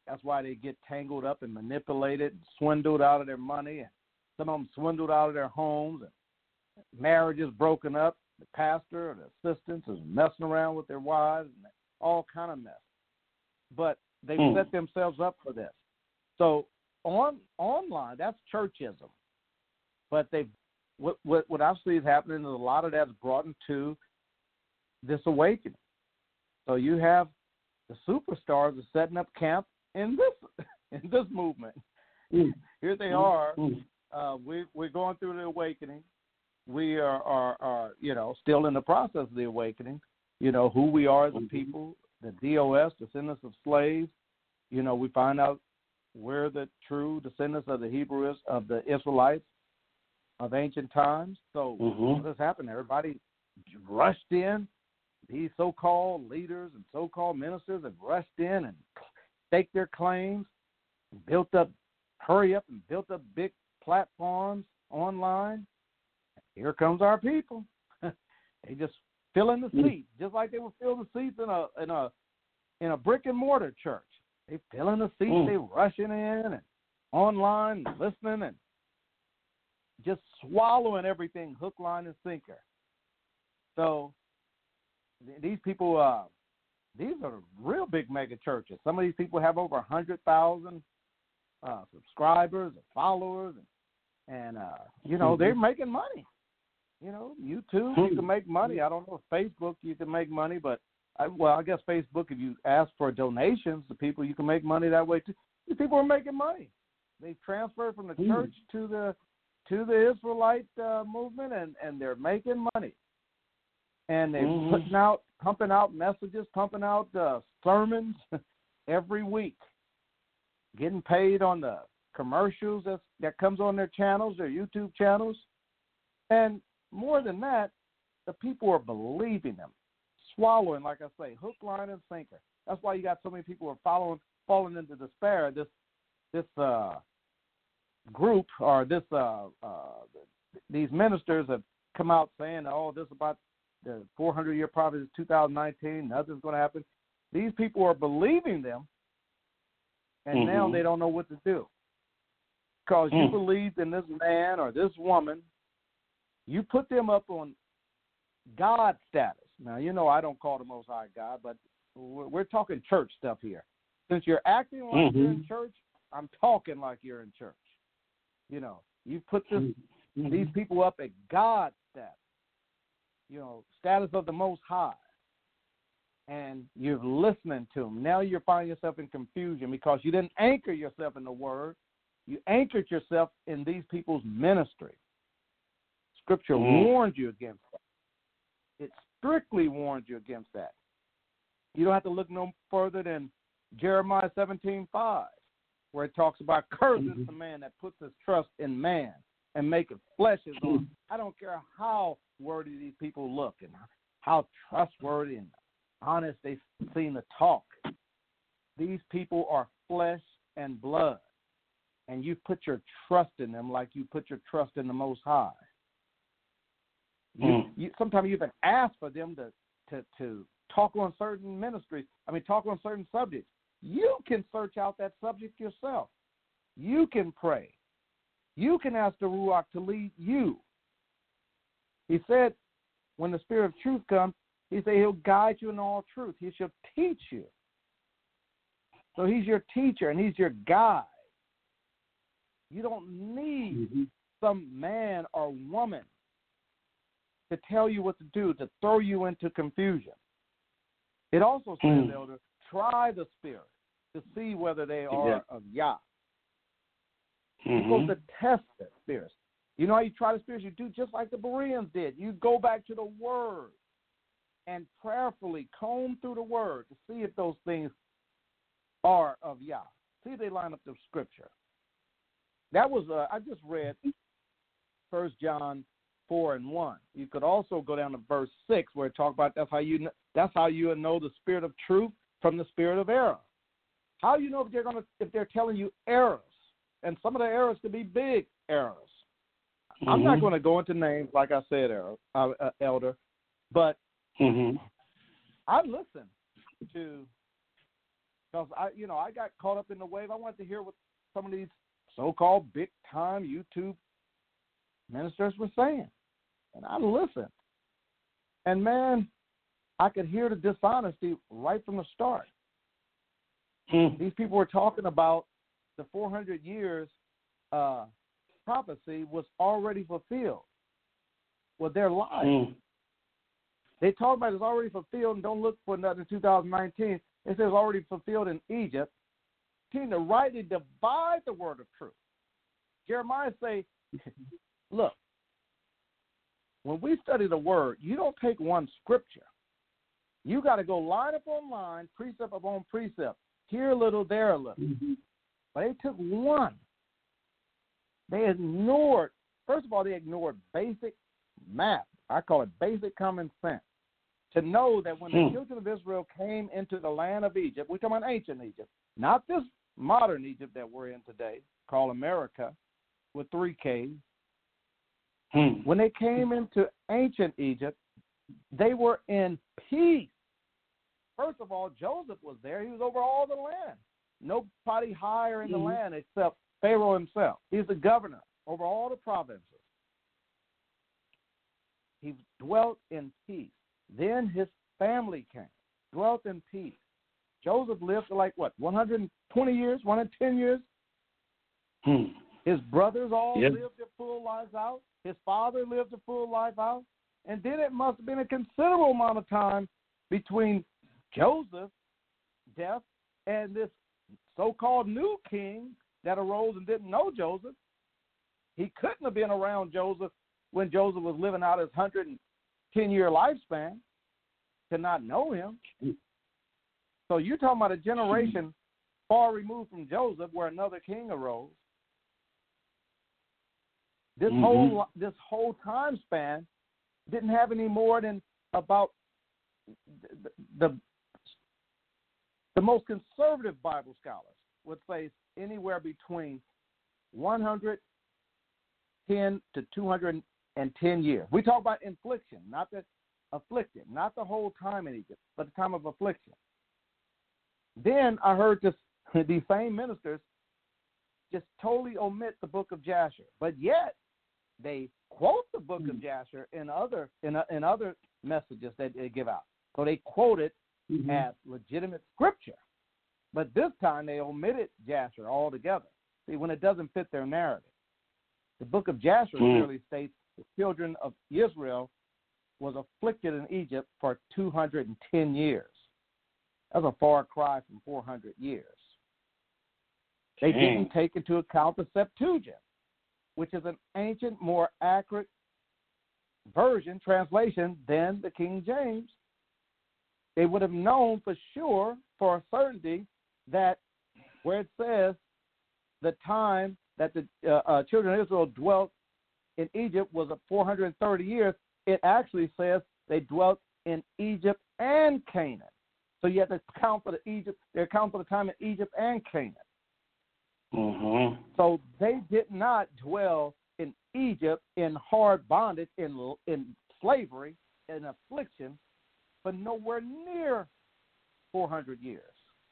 C: That's why they get tangled up and manipulated and swindled out of their money. And some of them swindled out of their homes. And marriages broken up. The pastor or the assistants is messing around with their wives and all kind of mess. But they've mm. set themselves up for this. So on online, that's churchism. But they, what what what I see is happening is a lot of that's brought into this awakening. So you have the superstars are setting up camp in this in this movement. Mm. Here they are. Mm. Uh, we we're going through the awakening. We are, are are you know still in the process of the awakening. You know who we are as a people. The D O S, descendants of slaves. You know we find out we're the true descendants of the Hebrews of the Israelites of ancient times. So mm-hmm. what has happened? Everybody rushed in. These so-called leaders and so-called ministers have rushed in and staked their claims, built up, hurry up and built up big platforms online. Here comes our people. They just fill in the seats, just like they would fill the seats in a in a in a brick and mortar church. They fill in the seats, mm. they rushing in and online, and listening and just swallowing everything, hook, line, and sinker. So these people, uh, these are real big mega churches. Some of these people have over a hundred thousand uh, subscribers and followers, and, and uh, you know, mm-hmm. they're making money. You know, YouTube, you can make money. I don't know if Facebook, you can make money, but, I, well, I guess Facebook, if you ask for donations to people, you can make money that way too. These people are making money. They transferred from the mm. church to the to the Israelite uh, movement, and, and they're making money. And they're mm. putting out, pumping out messages, pumping out uh, sermons every week, getting paid on the commercials that that comes on their channels, their YouTube channels, and more than that, the people are believing them, swallowing, like I say, hook, line, and sinker. That's why you got so many people who are following, falling into despair. This this uh, group or this uh, uh, these ministers have come out saying, "Oh, this about the four hundred year prophet is two thousand nineteen. Nothing's going to happen." These people are believing them, and mm-hmm. now they don't know what to do because mm. you believed in this man or this woman. You put them up on God status. Now, you know I don't call the Most High God, but we're, we're talking church stuff here. Since you're acting like mm-hmm. you're in church, I'm talking like you're in church. You know, you put this, mm-hmm. these people up at God status, you know, status of the Most High, and you're listening to them. Now you're finding yourself in confusion because you didn't anchor yourself in the Word. You anchored yourself in these people's ministry. Scripture mm. warned you against that. It strictly warned you against that. You don't have to look no further than Jeremiah seventeen five, where it talks about cursed is the man that puts his trust in man and maketh flesh his own. I don't care how worthy these people look and how trustworthy and honest they seem to talk. These people are flesh and blood, and you put your trust in them like you put your trust in the Most High. You, mm. you, sometimes you even ask for them to, to, to talk on certain ministries, I mean, talk on certain subjects. You can search out that subject yourself. You can pray. You can ask the Ruach to lead you. He said, when the Spirit of truth comes, he said he'll guide you in all truth. He shall teach you. So he's your teacher and he's your guide. You don't need mm-hmm. some man or woman to tell you what to do, to throw you into confusion. It also says, mm. Elder, try the spirit to see whether they are yeah. of Yah. Mm-hmm. You're supposed to test the spirits. You know how you try the spirits? You do just like the Bereans did. You go back to the Word and prayerfully comb through the Word to see if those things are of Yah. See if they line up with Scripture. That was, uh, I just read First John four and one. You could also go down to verse six where it talks about that's how you know, that's how you know the spirit of truth from the spirit of error. How do you know if they're gonna if they're telling you errors? And some of the errors could be big errors. Mm-hmm. I'm not going to go into names like I said, error, uh, uh, Elder, but mm-hmm. I listen to because I, you know, I got caught up in the wave. I wanted to hear what some of these so-called big-time YouTube ministers were saying, and I listened. And man, I could hear the dishonesty right from the start.
D: Hmm.
C: These people were talking about the four hundred years uh, prophecy was already fulfilled. Well, they're lying.
D: Hmm.
C: They talk about it's already fulfilled and don't look for another two thousand nineteen. It says already fulfilled in Egypt. Team to rightly divide the word of truth. Jeremiah say, look, when we study the word, you don't take one scripture. You got to go line upon line, precept upon precept, here a little, there a little.
D: Mm-hmm.
C: But they took one. They ignored, first of all, they ignored basic math. I call it basic common sense. To know that when the
D: Hmm.
C: children of Israel came into the land of Egypt, we're talking about ancient Egypt, not this modern Egypt that we're in today, called America, with three Ks.
D: Hmm.
C: When they came into ancient Egypt, they were in peace. First of all, Joseph was there. He was over all the land. Nobody higher in the
D: Mhm.
C: land except Pharaoh himself. He's the governor over all the provinces. He dwelt in peace. Then his family came, dwelt in peace. Joseph lived for like, what, one hundred twenty years, one hundred ten years?
D: Hmm.
C: His brothers all
D: Yep.
C: lived their full lives out. His father lived a full life out. And then it must have been a considerable amount of time between Joseph's death and this so-called new king that arose and didn't know Joseph. He couldn't have been around Joseph when Joseph was living out his one hundred ten-year lifespan to not know him. So you're talking about a generation far removed from Joseph where another king arose. This
D: Mhm.
C: whole this whole time span didn't have any more than about the, the the most conservative Bible scholars would say anywhere between one hundred ten to two hundred ten years. We talk about infliction, not the afflicted, not the whole time in Egypt, but the time of affliction. Then I heard this, these same ministers just totally omit the book of Jasher, but yet they quote the book of Jasher in other in, in other messages that they give out. So they quote it
D: Mhm.
C: as legitimate scripture, but this time they omitted Jasher altogether. See, when it doesn't fit their narrative, the book of Jasher
D: Mm.
C: clearly states the children of Israel was afflicted in Egypt for two hundred ten years. That's a far cry from four hundred years. They
D: Dang.
C: didn't take into account the Septuagint, which is an ancient, more accurate version, translation than the King James. They would have known for sure, for a certainty, that where it says the time that the uh, uh, children of Israel dwelt in Egypt was four hundred thirty years, it actually says they dwelt in Egypt and Canaan. So you have to count for the Egypt, they account for the time in Egypt and Canaan.
D: Mhm.
C: So they did not dwell in Egypt in hard bondage, in in slavery, in affliction, but nowhere near four hundred years.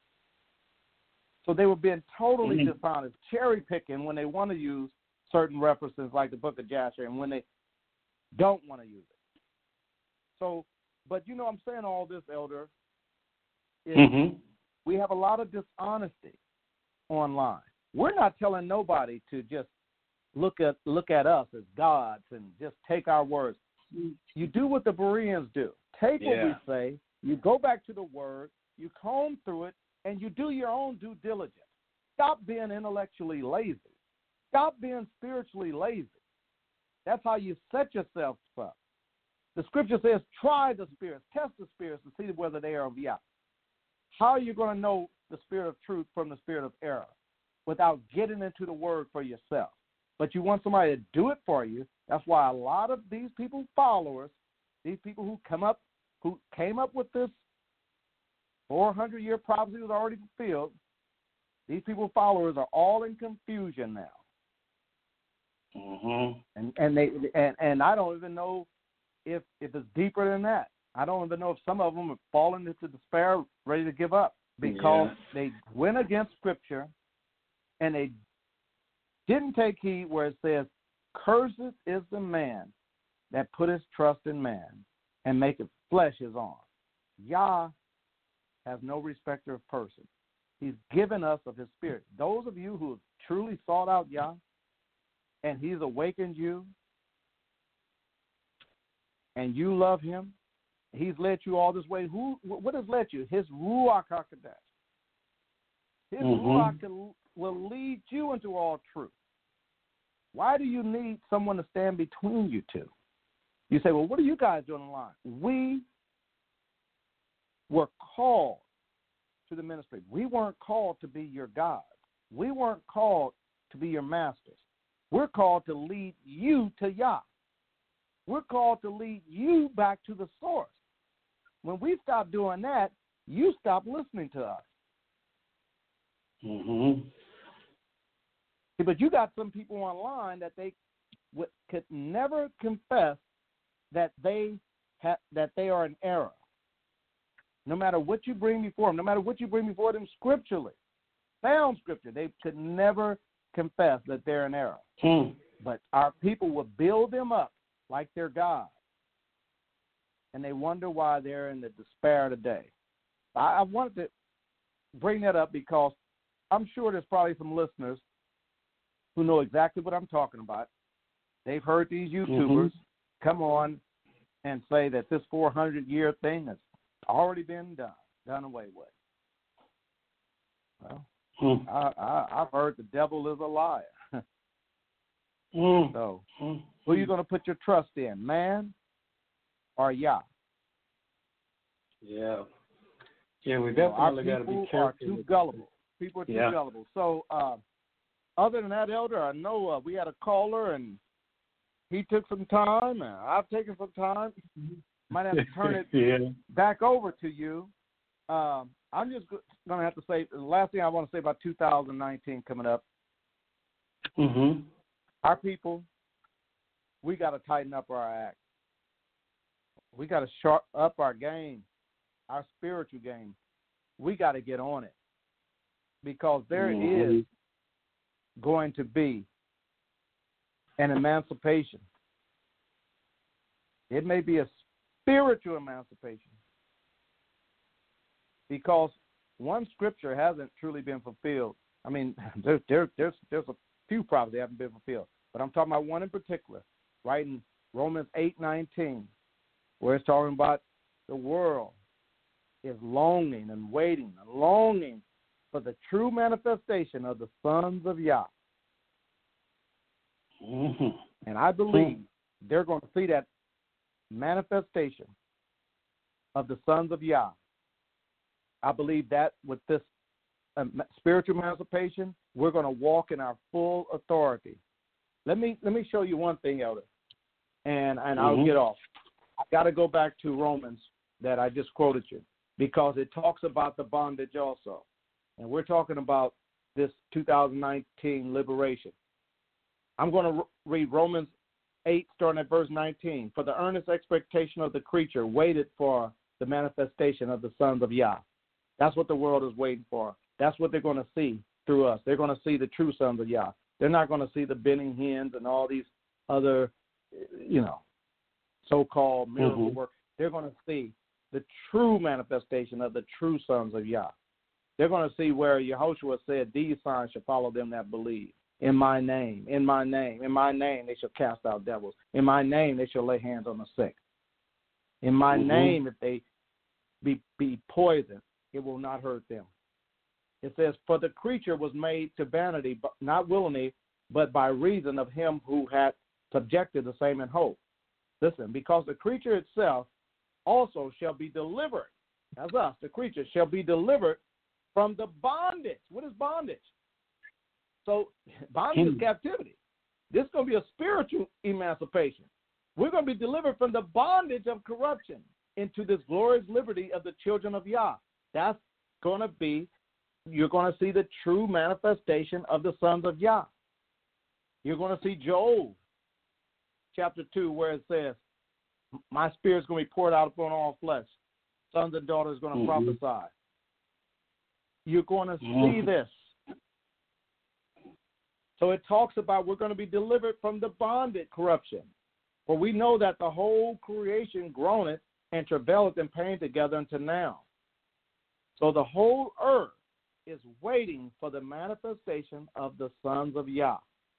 C: So they were being totally
D: Mhm.
C: dishonest, cherry picking when they want to use certain references like the book of Jasher and when they don't want to use it. So, but you know, I'm saying all this, Elder, is
D: Mhm.
C: we have a lot of dishonesty online. We're not telling nobody to just look at look at us as gods and just take our words. You do what the Bereans do. Take what
D: Yeah.
C: we say, you go back to the word, you comb through it, and you do your own due diligence. Stop being intellectually lazy. Stop being spiritually lazy. That's how you set yourself up. The scripture says, try the spirits, test the spirits to see whether they are of Yah. How are you going to know the spirit of truth from the spirit of error without getting into the word for yourself? But you want somebody to do it for you. That's why a lot of these people, followers, these people who come up, who came up with this four hundred year prophecy was already fulfilled, these people, followers, are all in confusion now.
D: Mhm.
C: And and they and, and I don't even know if if it's deeper than that. I don't even know if some of them have fallen into despair, ready to give up. because
D: Yeah.
C: they went against Scripture and they didn't take heed where it says, "Cursed is the man that put his trust in man and maketh flesh his arm." Yah has no respecter of person. He's given us of his spirit. Those of you who have truly sought out Yah and he's awakened you and you love him, he's led you all this way. Who? What has led you? His Ruach HaKodesh. His
D: Mm-hmm.
C: Ruach will lead you into all truth. Why do you need someone to stand between you two? You say, well, what are you guys doing online? We were called to the ministry. We weren't called to be your gods. We weren't called to be your masters. We're called to lead you to Yah. We're called to lead you back to the source. When we stop doing that, you stop listening to us.
D: Mm-hmm.
C: But you got some people online that they w- could never confess that they ha- that they are in error. No matter what you bring before them, no matter what you bring before them scripturally, sound scripture, they could never confess that they're in error.
D: Hmm.
C: But our people will build them up like they're God, and they wonder why they're in the despair today. I, I wanted to bring that up because I'm sure there's probably some listeners who know exactly what I'm talking about. They've heard these YouTubers mm-hmm. come on and say that this four hundred year thing has already been done, done away with. Well, mm. I, I, I've heard the devil is a liar. mm. So, mm. who are you going to put your trust in, man or Yah?
D: Yeah. Yeah, we definitely got to be careful.
C: Are too gullible. People are too
D: yeah.
C: gullible. So, uh, other than that, Elder, I know uh, we had a caller and he took some time, and I've taken some time. Might have to turn it
D: yeah.
C: back over to you. Um, I'm just going to have to say, the last thing I want to say about two thousand nineteen coming up,
D: mm-hmm.
C: our people, we got to tighten up our act. We got to sharp up our game, our spiritual game. We got to get on it because there mm-hmm. is going to be an emancipation. It may be a spiritual emancipation because one scripture hasn't truly been fulfilled. I mean, there, there, there's there's a few prophecies that haven't been fulfilled, but I'm talking about one in particular, right in Romans eight nineteen, where it's talking about the world is longing and waiting and longing for the true manifestation of the sons of Yah.
D: Mm-hmm.
C: And I believe mm-hmm. they're going to see that manifestation of the sons of Yah. I believe that with this um, spiritual emancipation, we're going to walk in our full authority. Let me let me show you one thing, Elder, and, and mm-hmm. I'll get off. I got to go back to Romans that I just quoted you because it talks about the bondage also. And we're talking about this two thousand nineteen liberation. I'm going to read Romans eight, starting at verse nineteen. For the earnest expectation of the creature waited for the manifestation of the sons of Yah. That's what the world is waiting for. That's what they're going to see through us. They're going to see the true sons of Yah. They're not going to see the bending hens and all these other, you know, so-called miracle mm-hmm. work. They're going to see the true manifestation of the true sons of Yah. They're going to see where Yehoshua said, these signs shall follow them that believe. In my name, in my name, in my name, they shall cast out devils. In my name, they shall lay hands on the sick. In my mm-hmm. name, if they be, be poisoned, it will not hurt them. It says, for the creature was made to vanity, but not willingly, but by reason of him who had subjected the same in hope. Listen, because the creature itself also shall be delivered, as us, the creature, shall be delivered from the bondage. What is bondage? So bondage is captivity. This is going to be a spiritual emancipation. We're going to be delivered from the bondage of corruption into this glorious liberty of the children of Yah. That's going to be, you're going to see the true manifestation of the sons of Yah. You're going to see Joel chapter two where it says, my spirit is going to be poured out upon all flesh. Sons and daughters are going to mm-hmm. prophesy. You're going to see
D: Mm.
C: this. So it talks about we're going to be delivered from the bondage corruption. For we know that the whole creation groaneth and travaileth in pain together until now. So the whole earth is waiting for the manifestation of the sons of Yah.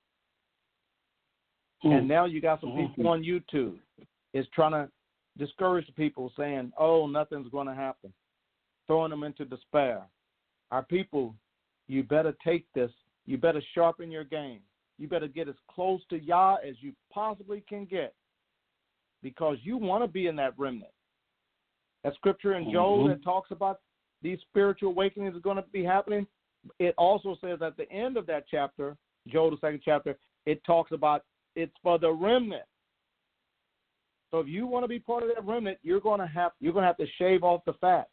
D: Mm.
C: And now you got some
D: Mhm.
C: people on YouTube is trying to discourage the people, saying, oh, nothing's going to happen, throwing them into despair. Our people, you better take this. You better sharpen your game. You better get as close to Yah as you possibly can get, because you want to be in that remnant. That scripture in Joel
D: Mhm.
C: that talks about these spiritual awakenings are going to be happening, it also says at the end of that chapter, Joel, the second chapter, it talks about it's for the remnant. So if you want to be part of that remnant, you're going to have you're going to have to shave off the fat.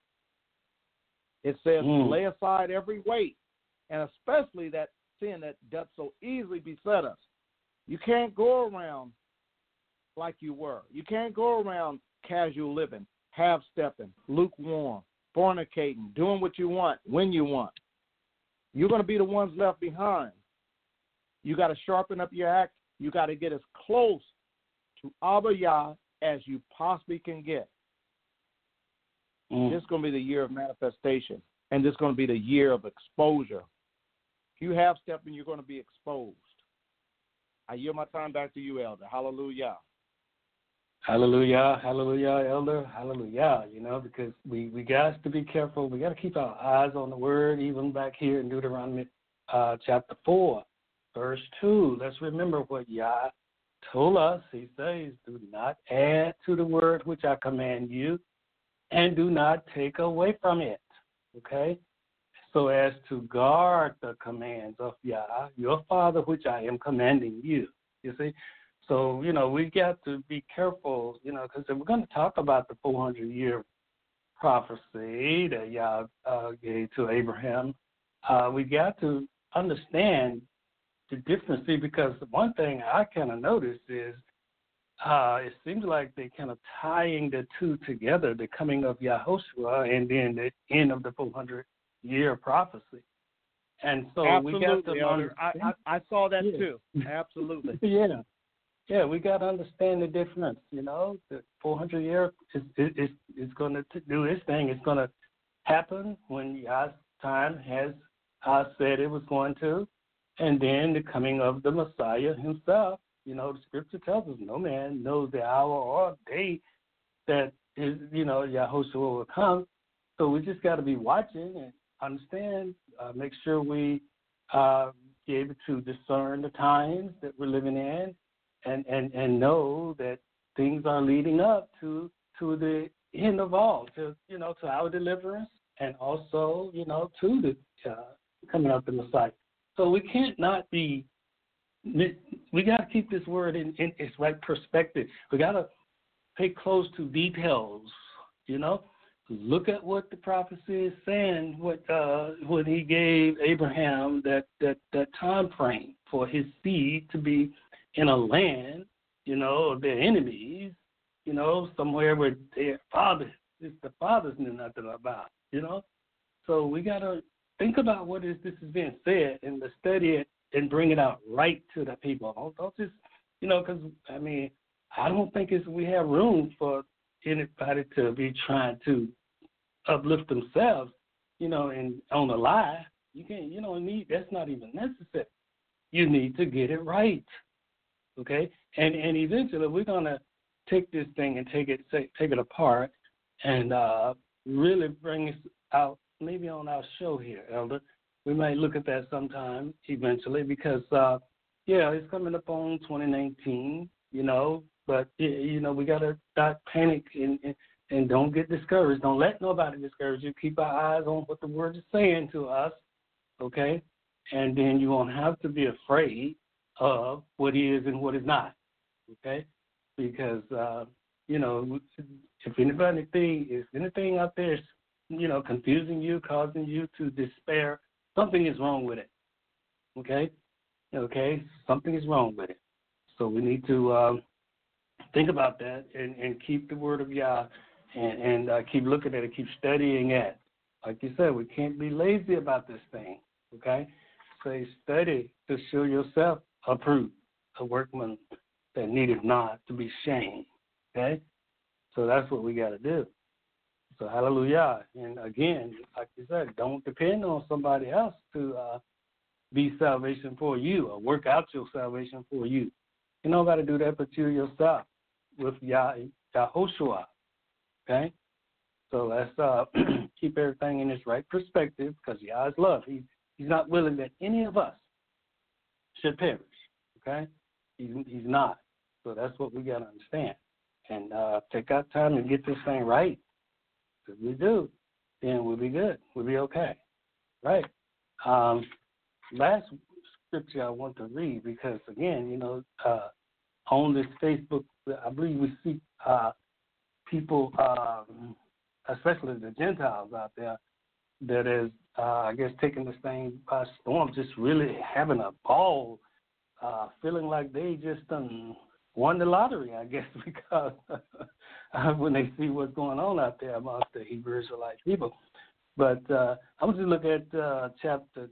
C: It says,
D: Mm.
C: lay aside every weight, and especially that sin that doth so easily beset us. You can't go around like you were. You can't go around casual living, half-stepping, lukewarm, fornicating, doing what you want, when you want. You're going to be the ones left behind. You got to sharpen up your act. You got to get as close to Abba Yah as you possibly can get.
D: Mm.
C: This is going to be the year of manifestation, and this is going to be the year of exposure. If you have stepping, you're going to be exposed. I yield my time back to you, Elder. Hallelujah.
D: Hallelujah, hallelujah, Elder, hallelujah, you know, because we, we got to be careful. We got to keep our eyes on the word, even back here in Deuteronomy uh, chapter four, verse two. Let's remember what Yah told us. He says, do not add to the word which I command you, and do not take away from it, okay? So as to guard the commands of Yah, your Father, which I am commanding you, you see? So, you know, we got to be careful, you know, because if we're going to talk about the four hundred year prophecy that Yah uh, gave to Abraham, uh, we got to understand the difference. See, because one thing I kind of noticed is uh, it seems like they kind of tying the two together, the coming of Yahushua and then the end of the four hundred year prophecy. And so
C: Absolutely,
D: we got to
C: Elder. I, I, I saw that
D: yeah.
C: too. Absolutely.
D: yeah. Yeah, we got to understand the difference, you know. The four hundred year is is is going to do its thing. It's going to happen when Yah's time has uh, said it was going to, and then the coming of the Messiah himself. You know, the scripture tells us no man knows the hour or day that is, you know, Yahushua will come. So we just got to be watching and understand, uh, make sure we uh, be able to discern the times that we're living in. And, and, and know that things are leading up to to the end of all, to you know, to our deliverance, and also you know to the uh, coming up in the sight. So we can't not be. We got to keep this word in, in its right perspective. We got to pay close to details. You know, look at what the prophecy is saying. What uh, when he gave Abraham that that that time frame for his seed to be in a land, you know, of their enemies, you know, somewhere where their father, it's the fathers knew nothing about, you know. So we got to think about what is this is being said and to study it and bring it out right to the people. Don't, don't just, you know, because, I mean, I don't think it's, we have room for anybody to be trying to uplift themselves, you know, and on a lie. You can't, you don't need, that's not even necessary. You need to get it right. Okay, and and eventually we're gonna take this thing and take it take, take it apart and uh, really bring it out maybe on our show here, Elder. We might look at that sometime eventually because uh, yeah, it's coming up on twenty nineteen, you know. But you know we gotta not panic and, and and don't get discouraged. Don't let nobody discourage you. Keep our eyes on what the word is saying to us, okay? And then you won't have to be afraid of what is and what is not, okay? Because, uh, you know, if anybody think, if anything out there is, you know, confusing you, causing you to despair, something is wrong with it, okay? Okay, something is wrong with it. So we need to um, think about that and, and keep the word of Yah and, and uh, keep looking at it, keep studying it, Like you said, we can't be lazy about this thing, okay? Say, study to show yourself approved, a workman that needeth not to be shamed, okay? So that's what we got to do. So hallelujah. And again, like you said, don't depend on somebody else to uh, be salvation for you or work out your salvation for you. You don't got to do that but you yourself with Yah, Yahushua, okay? So let's uh, keep everything in its right perspective because Yah is love. He, he's not willing that any of us should perish, okay? He's, he's not. So that's what we got to understand. And uh, take our time and get this thing right. If we do, then we'll be good. We'll be okay, right? Um, last scripture I want to read because, again, you know, uh, on this Facebook, I believe we see uh, people, um, especially the Gentiles out there, that is, uh, I guess, taking this thing by storm, just really having a ball, uh, feeling like they just done won the lottery, I guess, because when they see what's going on out there amongst the Hebrew Israelite people. But uh, I want you to look at uh, chapter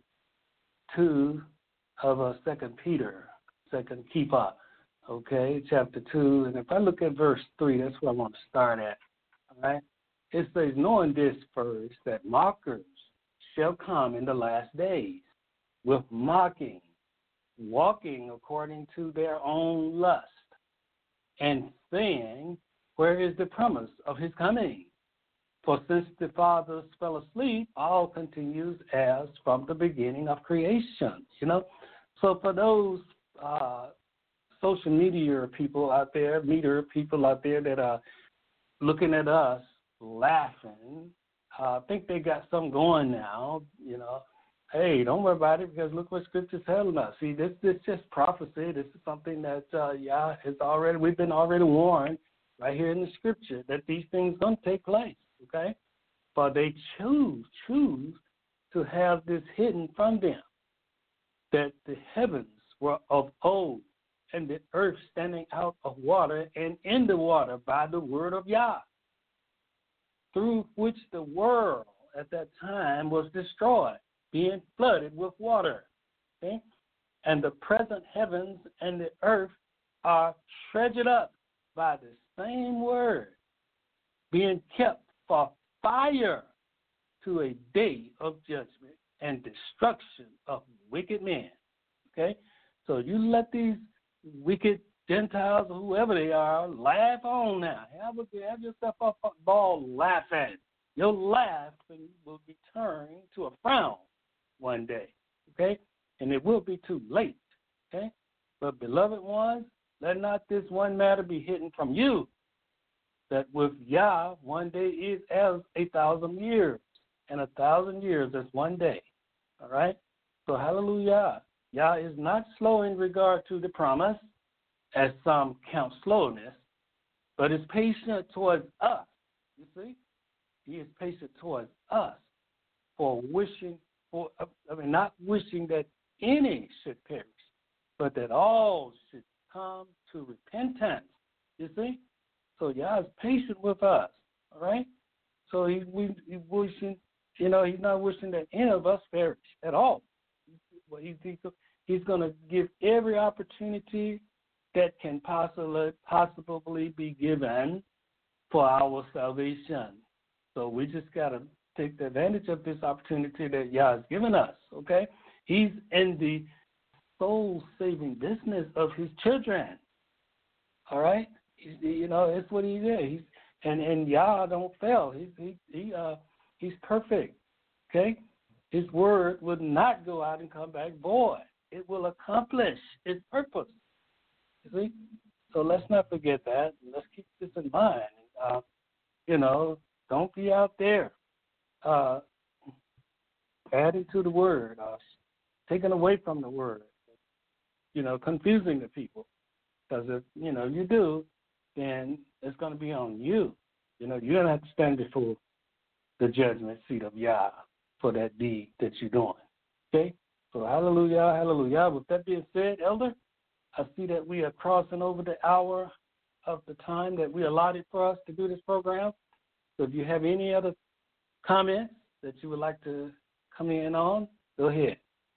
D: two of uh, Second Peter, Second Keeper, okay, chapter two. And if I look at verse three, that's where I want to start at, all right? It says, knowing this first, that mockers shall come in the last days with mocking, walking according to their own lust, and saying, where is the promise of his coming? For since the fathers fell asleep, all continues as from the beginning of creation. You know, so for those uh, social media people out there, media people out there that are looking at us laughing, I uh, think they got something going now. You know, hey, don't worry about it because look what Scripture's telling us. See, this this just prophecy. This is something that uh, Yah has already. We've been already warned right here in the Scripture that these things going to take place. Okay, but they choose choose to have this hidden from them, that the heavens were of old, and the earth standing out of water and in the water by the word of Yah, through which the world at that time was destroyed, being flooded with water. Okay? And the present heavens and the earth are treasured up by the same word, being kept for fire to a day of judgment and destruction of wicked men. Okay? So you let these wicked Gentiles or whoever they are laugh on now. Have, a, have yourself up a ball laughing. Your laugh will be turned to a frown one day. Okay? And it will be too late. Okay? But beloved ones, let not this one matter be hidden from you, that with Yah one day is as a thousand years, and a thousand years is one day. All right? So hallelujah. Yah is not slow in regard to the promise, as some count slowness, but is patient towards us. You see? He is patient towards us for wishing, for I mean, not wishing that any should perish, but that all should come to repentance. You see? So Yah is patient with us, all right? So he, we, he wishing, you know, he's not wishing that any of us perish at all. Well, he, he, he's going to give every opportunity that can possibly possibly be given for our salvation. So we just got to take the advantage of this opportunity that Yah has given us, okay? He's in the soul-saving business of his children, all right? He's, you know, that's what he did. He's, and, and Yah don't fail. He's, he, he, uh, he's perfect, okay? His word will not go out and come back void. It will accomplish its purpose. You see? So let's not forget that. Let's keep this in mind. Uh, you know, don't be out there uh, adding to the word, uh, taking away from the word, you know, confusing the people. Because if, you know, you do, then it's going to be on you. You know, you're going to have to stand before the judgment seat of Yah for that deed that you're doing. Okay? So hallelujah, hallelujah. With that being said, Elder, I see that we are crossing over the hour of the time that we allotted for us to do this program. So if you have any other comments that you would like to come in on? Go ahead.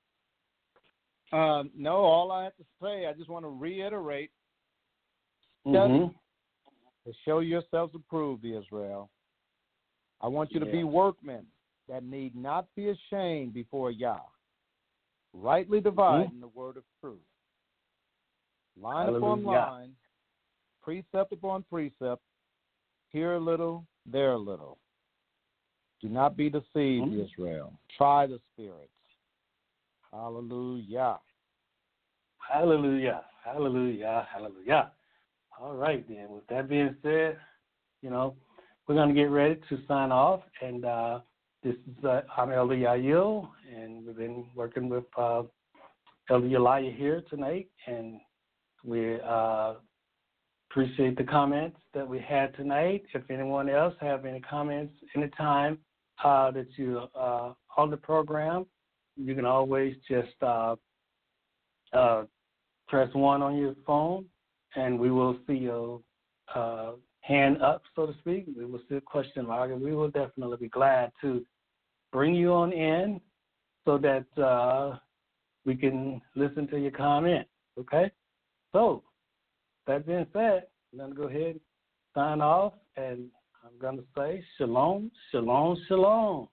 C: Um, no, all I have to say, I just want to reiterate, study
D: Mm-hmm.
C: to show yourselves approved, Israel. I want you to
D: Yeah.
C: be workmen that need not be ashamed before Yah, rightly dividing
D: Mm-hmm.
C: the word of truth. Line
D: Hallelujah.
C: upon line, precept upon precept, here a little, there a little. Do not be deceived,
D: Mm-hmm.
C: Israel. Try the spirits. Hallelujah.
D: Hallelujah. Hallelujah. Hallelujah. All right, then. With that being said, you know, we're going to get ready to sign off. And uh, this is, uh, I'm Elder Yael, and we've been working with uh, Elder Elijah here tonight. And we uh, appreciate the comments that we had tonight. If anyone else have any comments anytime uh, that you uh, on the program, you can always just uh, uh, press one on your phone, and we will see your uh, hand up, so to speak. We will see a question mark, and we will definitely be glad to bring you on in so that uh, we can listen to your comment, okay? So, that being said, I'm going to go ahead and sign off, and I'm going to say shalom, shalom, shalom.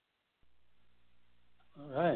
D: All right.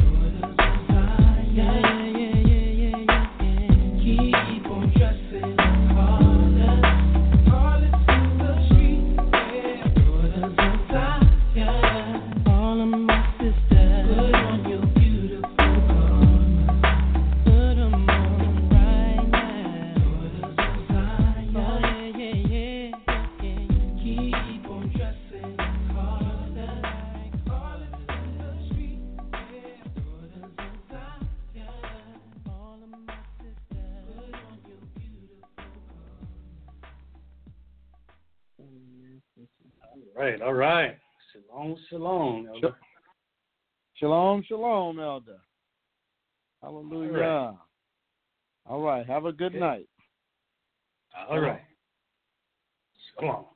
B: Keep on dressing.
D: All right, all right. Shalom, shalom, Elder.
C: Shalom, shalom, Elder. Hallelujah. All right. All right. Have a good
D: okay.
C: night.
D: All right. Shalom.